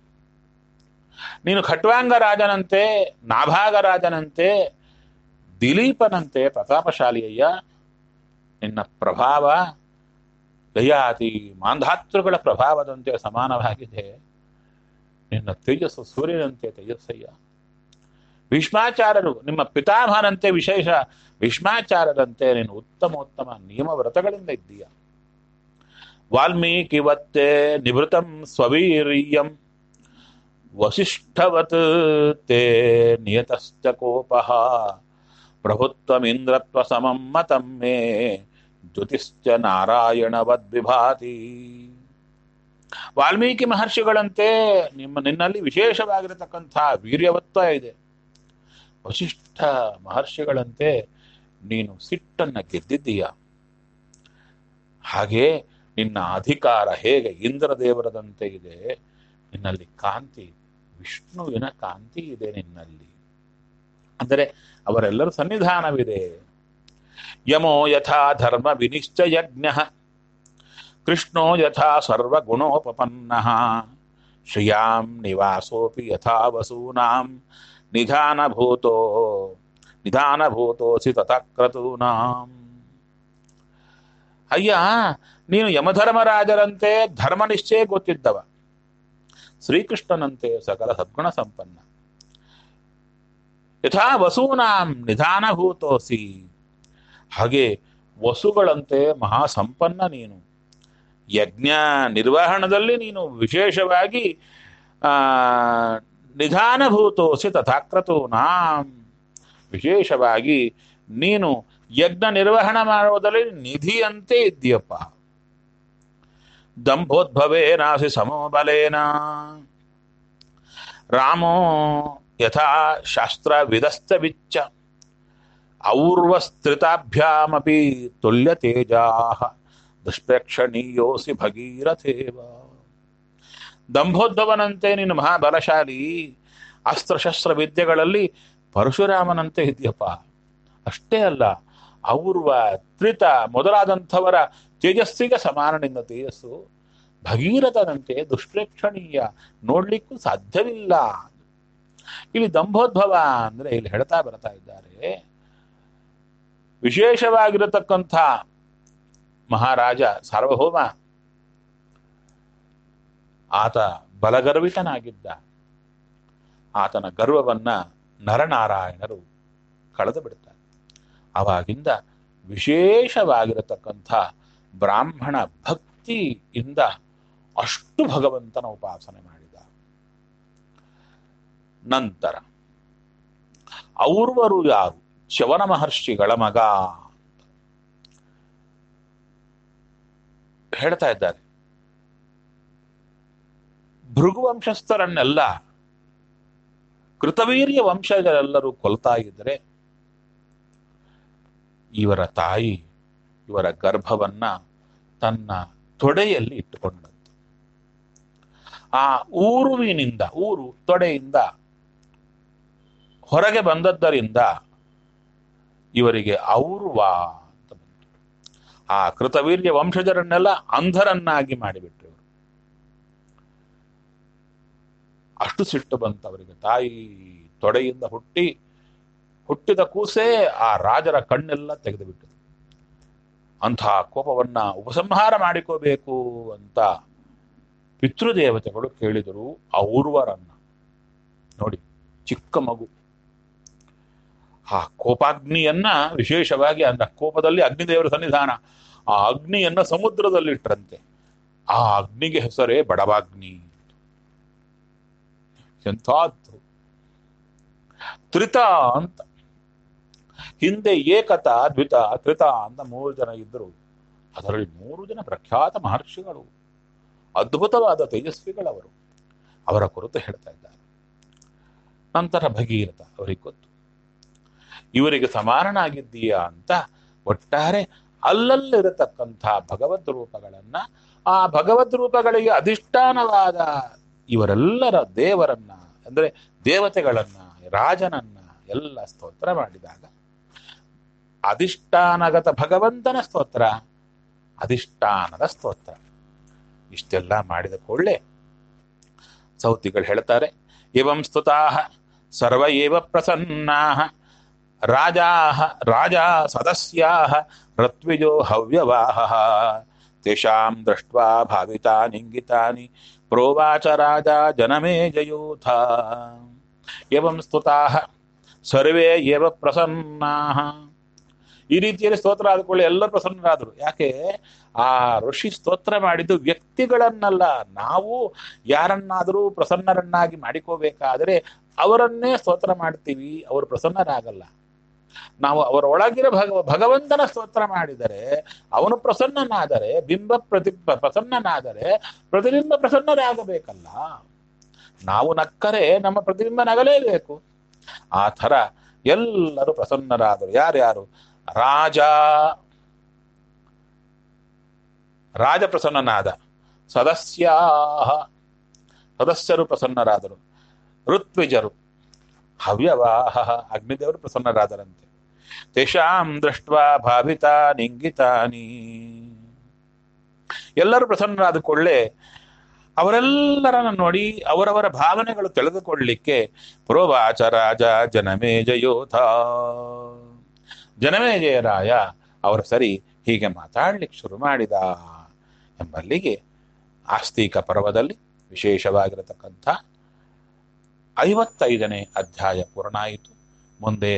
ನೀನು ಖಟ್ವಾಂಗ ರಾಜನಂತೆ, ನಾಭಾಗ ರಾಜನಂತೆ, ದಿಲೀಪನಂತೆ ಪ್ರತಾಪಶಾಲಿಯಯ್ಯ. ನಿನ್ನ ಪ್ರಭಾವ ಯಯಾತಿ ಮಾಂಧಾತೃಗಳ ಪ್ರಭಾವದಂತೆ ಸಮಾನವಾಗಿದೆ. ನಿನ್ನ ತೇಜಸ್ಸು ಸೂರ್ಯನಂತೆ ತೇಜಸ್ಸಯ್ಯ. ಭೀಷ್ಮಾಚಾರ್ಯರು ನಿಮ್ಮ ಪಿತಾಮಹನಂತೆ ವಿಶೇಷ ಭೀಷ್ಮಾಚಾರ್ಯರಂತೆ ನೀನು ಉತ್ತಮೋತ್ತಮ ನಿಯಮ ವ್ರತಗಳಿಂದ ಇದ್ದೀಯ. ವಾಲ್ಮೀಕಿವತ್ತೇ ನಿವೃತಂ ಸ್ವವೀರ್ಯಂ ವಸಿಷ್ಠವತ್ ತೇ ನಿಯತಶ್ಚ ಕೋಪಃ ಪ್ರಭುತ್ವಮಿಂದ್ರತ್ವ ಸಮಂ ಮತಂ ಮೇ ಜ್ಯೋತಿಶ್ಚ ನಾರಾಯಣವದ್ವಿಭಾತಿ. ವಾಲ್ಮೀಕಿ ಮಹರ್ಷಿಗಳಂತೆ ನಿನ್ನಲ್ಲಿ ವಿಶೇಷವಾಗಿರತಕ್ಕಂಥ ವೀರ್ಯವತ್ವ ಇದೆ. ವಸಿಷ್ಠ ಮಹರ್ಷಿಗಳಂತೆ ನೀನು ಸಿಟ್ಟನ್ನ ಗೆದ್ದಿದ್ದೀಯ. ಹಾಗೆ ನಿನ್ನ ಅಧಿಕಾರ ಹೇಗೆ ಇಂದ್ರದೇವರದಂತೆ ಇದೆ, ನಿನ್ನಲ್ಲಿ ಕಾಂತಿ ವಿಷ್ಣುವಿನ ಕಾಂತಿ ಇದೆ ನಿನ್ನಲ್ಲಿ. ಅಂದರೆ ಅವರೆಲ್ಲರ ಸನ್ನಿಧಾನವಿದೆ. ಯಮೋ ಯಥಾ ಧರ್ಮ ವಿನಿಶ್ಚಯಜ್ಞ ಕೃಷ್ಣೋ ಯಥಾ ಸರ್ವಗುಣೋಪಪನ್ನ ಶ್ರಿಯಾಂ ನಿವಾಸೋಪಿ ಯಥಾ ವಸೂನಾಂ ನಿಧಾನಭೂತೋಸಿ ತಥಾ ಕ್ರತೂನಾಂ. ಅಯ್ಯ, ನೀನು ಯಮಧರ್ಮರಾಜರಂತೆ ಧರ್ಮ ನಿಶ್ಚಯ ಗೊತ್ತಿದ್ದವ, ಶ್ರೀಕೃಷ್ಣನಂತೆ ಸಕಲ ಸದ್ಗುಣ ಸಂಪನ್ನ, ಯಥಾ ವಸೂನಾಂ ನಿಧಾನಭೂತೋಸಿ, ಹಾಗೆ ವಸುಗಳಂತೆ ಮಹಾಸಂಪನ್ನ ನೀನು. ಯಜ್ಞ ನಿರ್ವಹಣದಲ್ಲಿ ನೀನು ವಿಶೇಷವಾಗಿ ನಿಧಾನಭೂತೋಸಿ ತಥಾಕ್ರತೂನಾಂ, ವಿಶೇಷವಾಗಿ ನೀನು ಯಜ್ಞ ನಿರ್ವಹಣೆ ಮಾಡುವುದರಲ್ಲಿ ನಿಧಿಯಂತೆ ಇದ್ದೀಯಪ್ಪ. ದಂಭೋದ್ಭವೇನಾಸಿ ಸಮೋಬಲೇನ ರಾಮೋ ಯಥಾ ಶಾಸ್ತ್ರ ವಿದಸ್ತ ವಿಚ್ಚ ಔರ್ವಸ್ತ್ರಿತಾಭ್ಯಾಮಪಿ ತುಲ್ಯ ತೇಜಾಃ ದುಷ್ಪ್ರೇಕ್ಷಣೀಯೋಸಿ ಭಗೀರಥೇವ. ದಂಭೋದ್ಭವನಂತೆ ನೀನು ಮಹಾಬಲಶಾಲಿ, ಅಸ್ತ್ರಶಸ್ತ್ರ ವಿದ್ಯೆಗಳಲ್ಲಿ ಪರಶುರಾಮನಂತೆ ಇದೆಯಪ್ಪ. ಅಷ್ಟೇ ಅಲ್ಲ, ಔರ್ವ ತ್ರಿತ ಮೊದಲಾದಂಥವರ ತೇಜಸ್ಸಿಗೆ ಸಮಾನ ನಿನ್ನ ತೇಜಸ್ಸು. ಭಗೀರಥನಂತೆ ದುಷ್ಪ್ರೇಕ್ಷಣೀಯ, ನೋಡ್ಲಿಕ್ಕೂ ಸಾಧ್ಯವಿಲ್ಲ. ಇಲ್ಲಿ ದಂಭೋದ್ಭವ ಅಂದ್ರೆ ಇಲ್ಲಿ ಹೇಳ್ತಾ ಬರ್ತಾ ಇದ್ದಾರೆ, ವಿಶೇಷವಾಗಿರತಕ್ಕಂಥ ಮಹಾರಾಜ ಸಾರ್ವಭೌಮ, ಆತ ಬಲಗರ್ವಿತನಾಗಿದ್ದ. ಆತನ ಗರ್ವವನ್ನ ನರನಾರಾಯಣರು ಕಳೆದು ಬಿಡ್ತಾರೆ. ಆವಾಗಿಂದ ವಿಶೇಷವಾಗಿರತಕ್ಕಂಥ ಬ್ರಾಹ್ಮಣ ಭಕ್ತಿಯಿಂದ ಅಷ್ಟು ಭಗವಂತನ ಉಪಾಸನೆ ಮಾಡಿದ. ನಂತರ ಔರ್ವರು ಯಾರು? ಚ್ಯವನ ಮಹರ್ಷಿಗಳ ಮಗ ಹೇಳ್ತಾ ಇದ್ದಾರೆ. ಭೃಗು ವಂಶಸ್ಥರನ್ನೆಲ್ಲ ಕೃತವೀರ್ಯ ವಂಶಜರೆಲ್ಲರೂ ಕೊಲ್ತಾ ಇದ್ರೆ, ಇವರ ತಾಯಿ ಇವರ ಗರ್ಭವನ್ನ ತನ್ನ ತೊಡೆಯಲ್ಲಿ ಇಟ್ಟುಕೊಂಡದ್ದು. ಆ ಊರುವಿನಿಂದ, ಊರು ತೊಡೆಯಿಂದ ಹೊರಗೆ ಬಂದದ್ದರಿಂದ ಇವರಿಗೆ ಔರ್ವ ಅಂತ ಬಂತು. ಆ ಕೃತವೀರ್ಯ ವಂಶಜರನ್ನೆಲ್ಲ ಅಂಧರನ್ನಾಗಿ ಮಾಡಿಬಿಟ್ರು ಇವರು. ಅಷ್ಟು ಸಿಟ್ಟು ಬಂತು ಅವರಿಗೆ. ತಾಯಿ ತೊಡೆಯಿಂದ ಹುಟ್ಟಿದ ಕೂಸೇ ಆ ರಾಜರ ಕಣ್ಣೆಲ್ಲ ತೆಗೆದು ಬಿಟ್ಟರು. ಅಂಥ ಕೋಪವನ್ನ ಉಪಸಂಹಾರ ಮಾಡಿಕೋಬೇಕು ಅಂತ ಪಿತೃದೇವತೆಗಳು ಕೇಳಿದರು ಔರ್ವರನ್ನ. ನೋಡಿ, ಚಿಕ್ಕ ಮಗು ಆ ಕೋಪಾಗ್ನಿಯನ್ನ ವಿಶೇಷವಾಗಿ, ಅಂದ್ರೆ ಕೋಪದಲ್ಲಿ ಅಗ್ನಿದೇವರ ಸನ್ನಿಧಾನ, ಆ ಅಗ್ನಿಯನ್ನ ಸಮುದ್ರದಲ್ಲಿ ಇಟ್ಟರಂತೆ. ಆ ಅಗ್ನಿಗೆ ಹೆಸರೇ ಬಡವಾಗ್ನಿ. ಎಂಥದ್ದು ತ್ರಿತ ಅಂತ. ಹಿಂದೆ ಏಕತ, ದ್ವಿತ, ತ್ರಿತ ಅಂತ 3 ಜನ ಇದ್ದರು. ಅದರಲ್ಲಿ 3 ಜನ ಪ್ರಖ್ಯಾತ ಮಹರ್ಷಿಗಳು, ಅದ್ಭುತವಾದ ತೇಜಸ್ವಿಗಳವರು. ಅವರ ಕುರಿತು ಹೇಳ್ತಾ ಇದ್ದಾರೆ. ನಂತರ ಭಗೀರಥ, ಅವರಿಗೆ ಗೊತ್ತು ಇವರಿಗೆ ಸಮಾನನಾಗಿದ್ದೀಯಾ ಅಂತ ಒಟ್ಟಾರೆ ಅಲ್ಲಲ್ಲಿರತಕ್ಕಂಥ ಭಗವದ್ ರೂಪಗಳನ್ನ, ಆ ಭಗವದ್ ರೂಪಗಳಿಗೆ ಅಧಿಷ್ಠಾನವಾದ ಇವರೆಲ್ಲರ ದೇವರನ್ನ, ಅಂದ್ರೆ ದೇವತೆಗಳನ್ನ, ರಾಜನನ್ನ ಎಲ್ಲ ಸ್ತೋತ್ರ ಮಾಡಿದಾಗ ಅಧಿಷ್ಠಾನಗತ ಭಗವಂತನ ಸ್ತೋತ್ರ, ಅಧಿಷ್ಠಾನದ ಸ್ತೋತ್ರ, ಇಷ್ಟೆಲ್ಲ ಮಾಡಿದ ಕೂಡಲೇ ಸೌತಿಗಳು ಹೇಳ್ತಾರೆ, ಏವಂ ಸ್ತುತಾಃ ಸರ್ವ ಏವ ಪ್ರಸನ್ನಾಃ ರಾಜಾ ಸದಸ್ಯಾಃ ಋತ್ವಿಜೋ ಹವ್ಯವಾಹಃ ತೇಷಾಂ ದೃಷ್ಟ್ವಾ ಭಾವಿತಾನಿಂಗಿತಾನಿ ಪ್ರೋವಾಚ ರಾಜ ಜನಮೇಜಯೂಥ. ಏವಂ ಸ್ತುತಾಃ ಸರ್ವೇ ಏವ ಪ್ರಸನ್ನಾಃ. ಈ ರೀತಿಯಲ್ಲಿ ಸ್ತೋತ್ರ ಆದ್ಕೊಳ್ಳಿ ಎಲ್ಲರೂ ಪ್ರಸನ್ನರಾದರು. ಯಾಕೆ? ಆ ಋಷಿ ಸ್ತೋತ್ರ ಮಾಡಿದ್ದು ವ್ಯಕ್ತಿಗಳನ್ನಲ್ಲ. ನಾವು ಯಾರನ್ನಾದರೂ ಪ್ರಸನ್ನರನ್ನಾಗಿ ಮಾಡಿಕೋಬೇಕಾದರೆ ಅವರನ್ನೇ ಸ್ತೋತ್ರ ಮಾಡ್ತೀವಿ, ಅವರು ಪ್ರಸನ್ನರಾಗಲ್ಲ. ನಾವು ಅವರ ಒಳಗಿರೋ ಭಗವಂತನ ಸ್ತೋತ್ರ ಮಾಡಿದರೆ ಅವನು ಪ್ರಸನ್ನನಾದರೆ, ಬಿಂಬ ಪ್ರಸನ್ನನಾದರೆ ಪ್ರತಿಬಿಂಬ ಪ್ರಸನ್ನರಾಗಬೇಕಲ್ಲ. ನಾವು ನಕ್ಕರೆ ನಮ್ಮ ಪ್ರತಿಬಿಂಬ ನಗಲೇಬೇಕು. ಆ ಥರ ಎಲ್ಲರೂ ಪ್ರಸನ್ನರಾದರು. ಯಾರ್ಯಾರು? ರಾಜ ರಾಜ ಪ್ರಸನ್ನನಾದ, ಸದಸ್ಯರು ಪ್ರಸನ್ನರಾದರು, ಋತ್ವಿಜರು, ಹವ್ಯವಾಹ ಅಗ್ನಿದೇವರು ಪ್ರಸನ್ನರಾದರಂತೆ. ತೇಷಾಂ ದೃಷ್ಟ್ವಾ ಭಾವಿತಾನಿ ಇಂಗಿತಾನಿ, ಎಲ್ಲರೂ ಪ್ರಸನ್ನರಾದ ಕೊಳ್ಳೆ ಅವರೆಲ್ಲರನ್ನು ನೋಡಿ ಅವರವರ ಭಾವನೆಗಳು ತಿಳಿದುಕೊಳ್ಳಲಿಕ್ಕೆ ಪ್ರೋವಾಚ ರಾಜ ಜನಮೇಜಯೋಥ, ಜನಮೇಜಯರಾಯ ಅವರು ಸರಿ ಹೀಗೆ ಮಾತಾಡ್ಲಿಕ್ಕೆ ಶುರು ಮಾಡಿದ ಎಂಬಲ್ಲಿಗೆ ಆಸ್ತಿಕ ಪರ್ವದಲ್ಲಿ ವಿಶೇಷವಾಗಿರತಕ್ಕಂಥ 55ನೇ ಅಧ್ಯಾಯ ಪೂರ್ಣಾಯಿತು. ಮುಂದೆ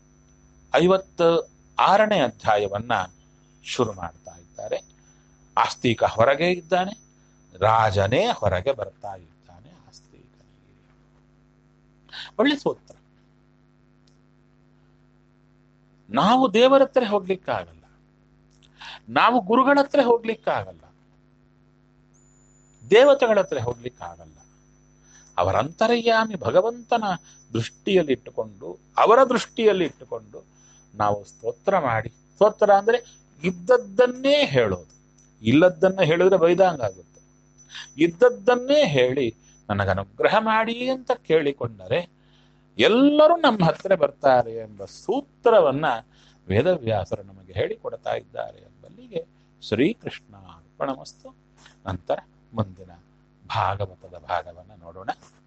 56ನೇ ಅಧ್ಯಾಯವನ್ನ ಶುರು ಮಾಡ್ತಾ ಇದ್ದಾರೆ. ಆಸ್ತಿಕ ಹೊರಗೆ ಇದ್ದಾನೆ, ರಾಜನೇ ಹೊರಗೆ ಬರ್ತಾ ಇದ್ದಾನೆ ಆಸ್ತಿಕನಿಗೆ. ಒಳ್ಳೆ ಸೂತ್ರ. ನಾವು ದೇವರ ಹತ್ರ ಹೋಗ್ಲಿಕ್ಕಾಗಲ್ಲ, ನಾವು ಗುರುಗಳ ಹತ್ರ ಹೋಗ್ಲಿಕ್ಕಾಗಲ್ಲ, ದೇವತೆಗಳ ಹತ್ರ ಹೋಗ್ಲಿಕ್ಕಾಗಲ್ಲ. ಅವರ ಅಂತರ್ಯಾಮಿ ಭಗವಂತನ ದೃಷ್ಟಿಯಲ್ಲಿ ಇಟ್ಟುಕೊಂಡು, ಅವರ ದೃಷ್ಟಿಯಲ್ಲಿ ಇಟ್ಟುಕೊಂಡು ನಾವು ಸ್ತೋತ್ರ ಮಾಡಿ, ಸ್ತೋತ್ರ ಅಂದ್ರೆ ಇದ್ದದ್ದನ್ನೇ ಹೇಳೋದು, ಇಲ್ಲದ್ದನ್ನ ಹೇಳಿದ್ರೆ ಬೈದಂಗಾಗುತ್ತೆ. ಇದ್ದದ್ದನ್ನೇ ಹೇಳಿ ನನಗೆ ಅನುಗ್ರಹ ಮಾಡಿ ಅಂತ ಕೇಳಿಕೊಂಡರೆ ಎಲ್ಲರೂ ನಮ್ಮ ಹತ್ರ ಬರ್ತಾರೆ ಎಂಬ ಸೂತ್ರವನ್ನ ವೇದವ್ಯಾಸರು ನಮಗೆ ಹೇಳಿಕೊಡ್ತಾ ಇದ್ದಾರೆ ಎಂಬಲ್ಲಿಗೆ ಶ್ರೀಕೃಷ್ಣ ಅರ್ಪಣಮಸ್ತು. ನಂತರ ಮುಂದಿನ ಭಾಗವತದ ಭಾಗವನ್ನು ನೋಡೋಣ.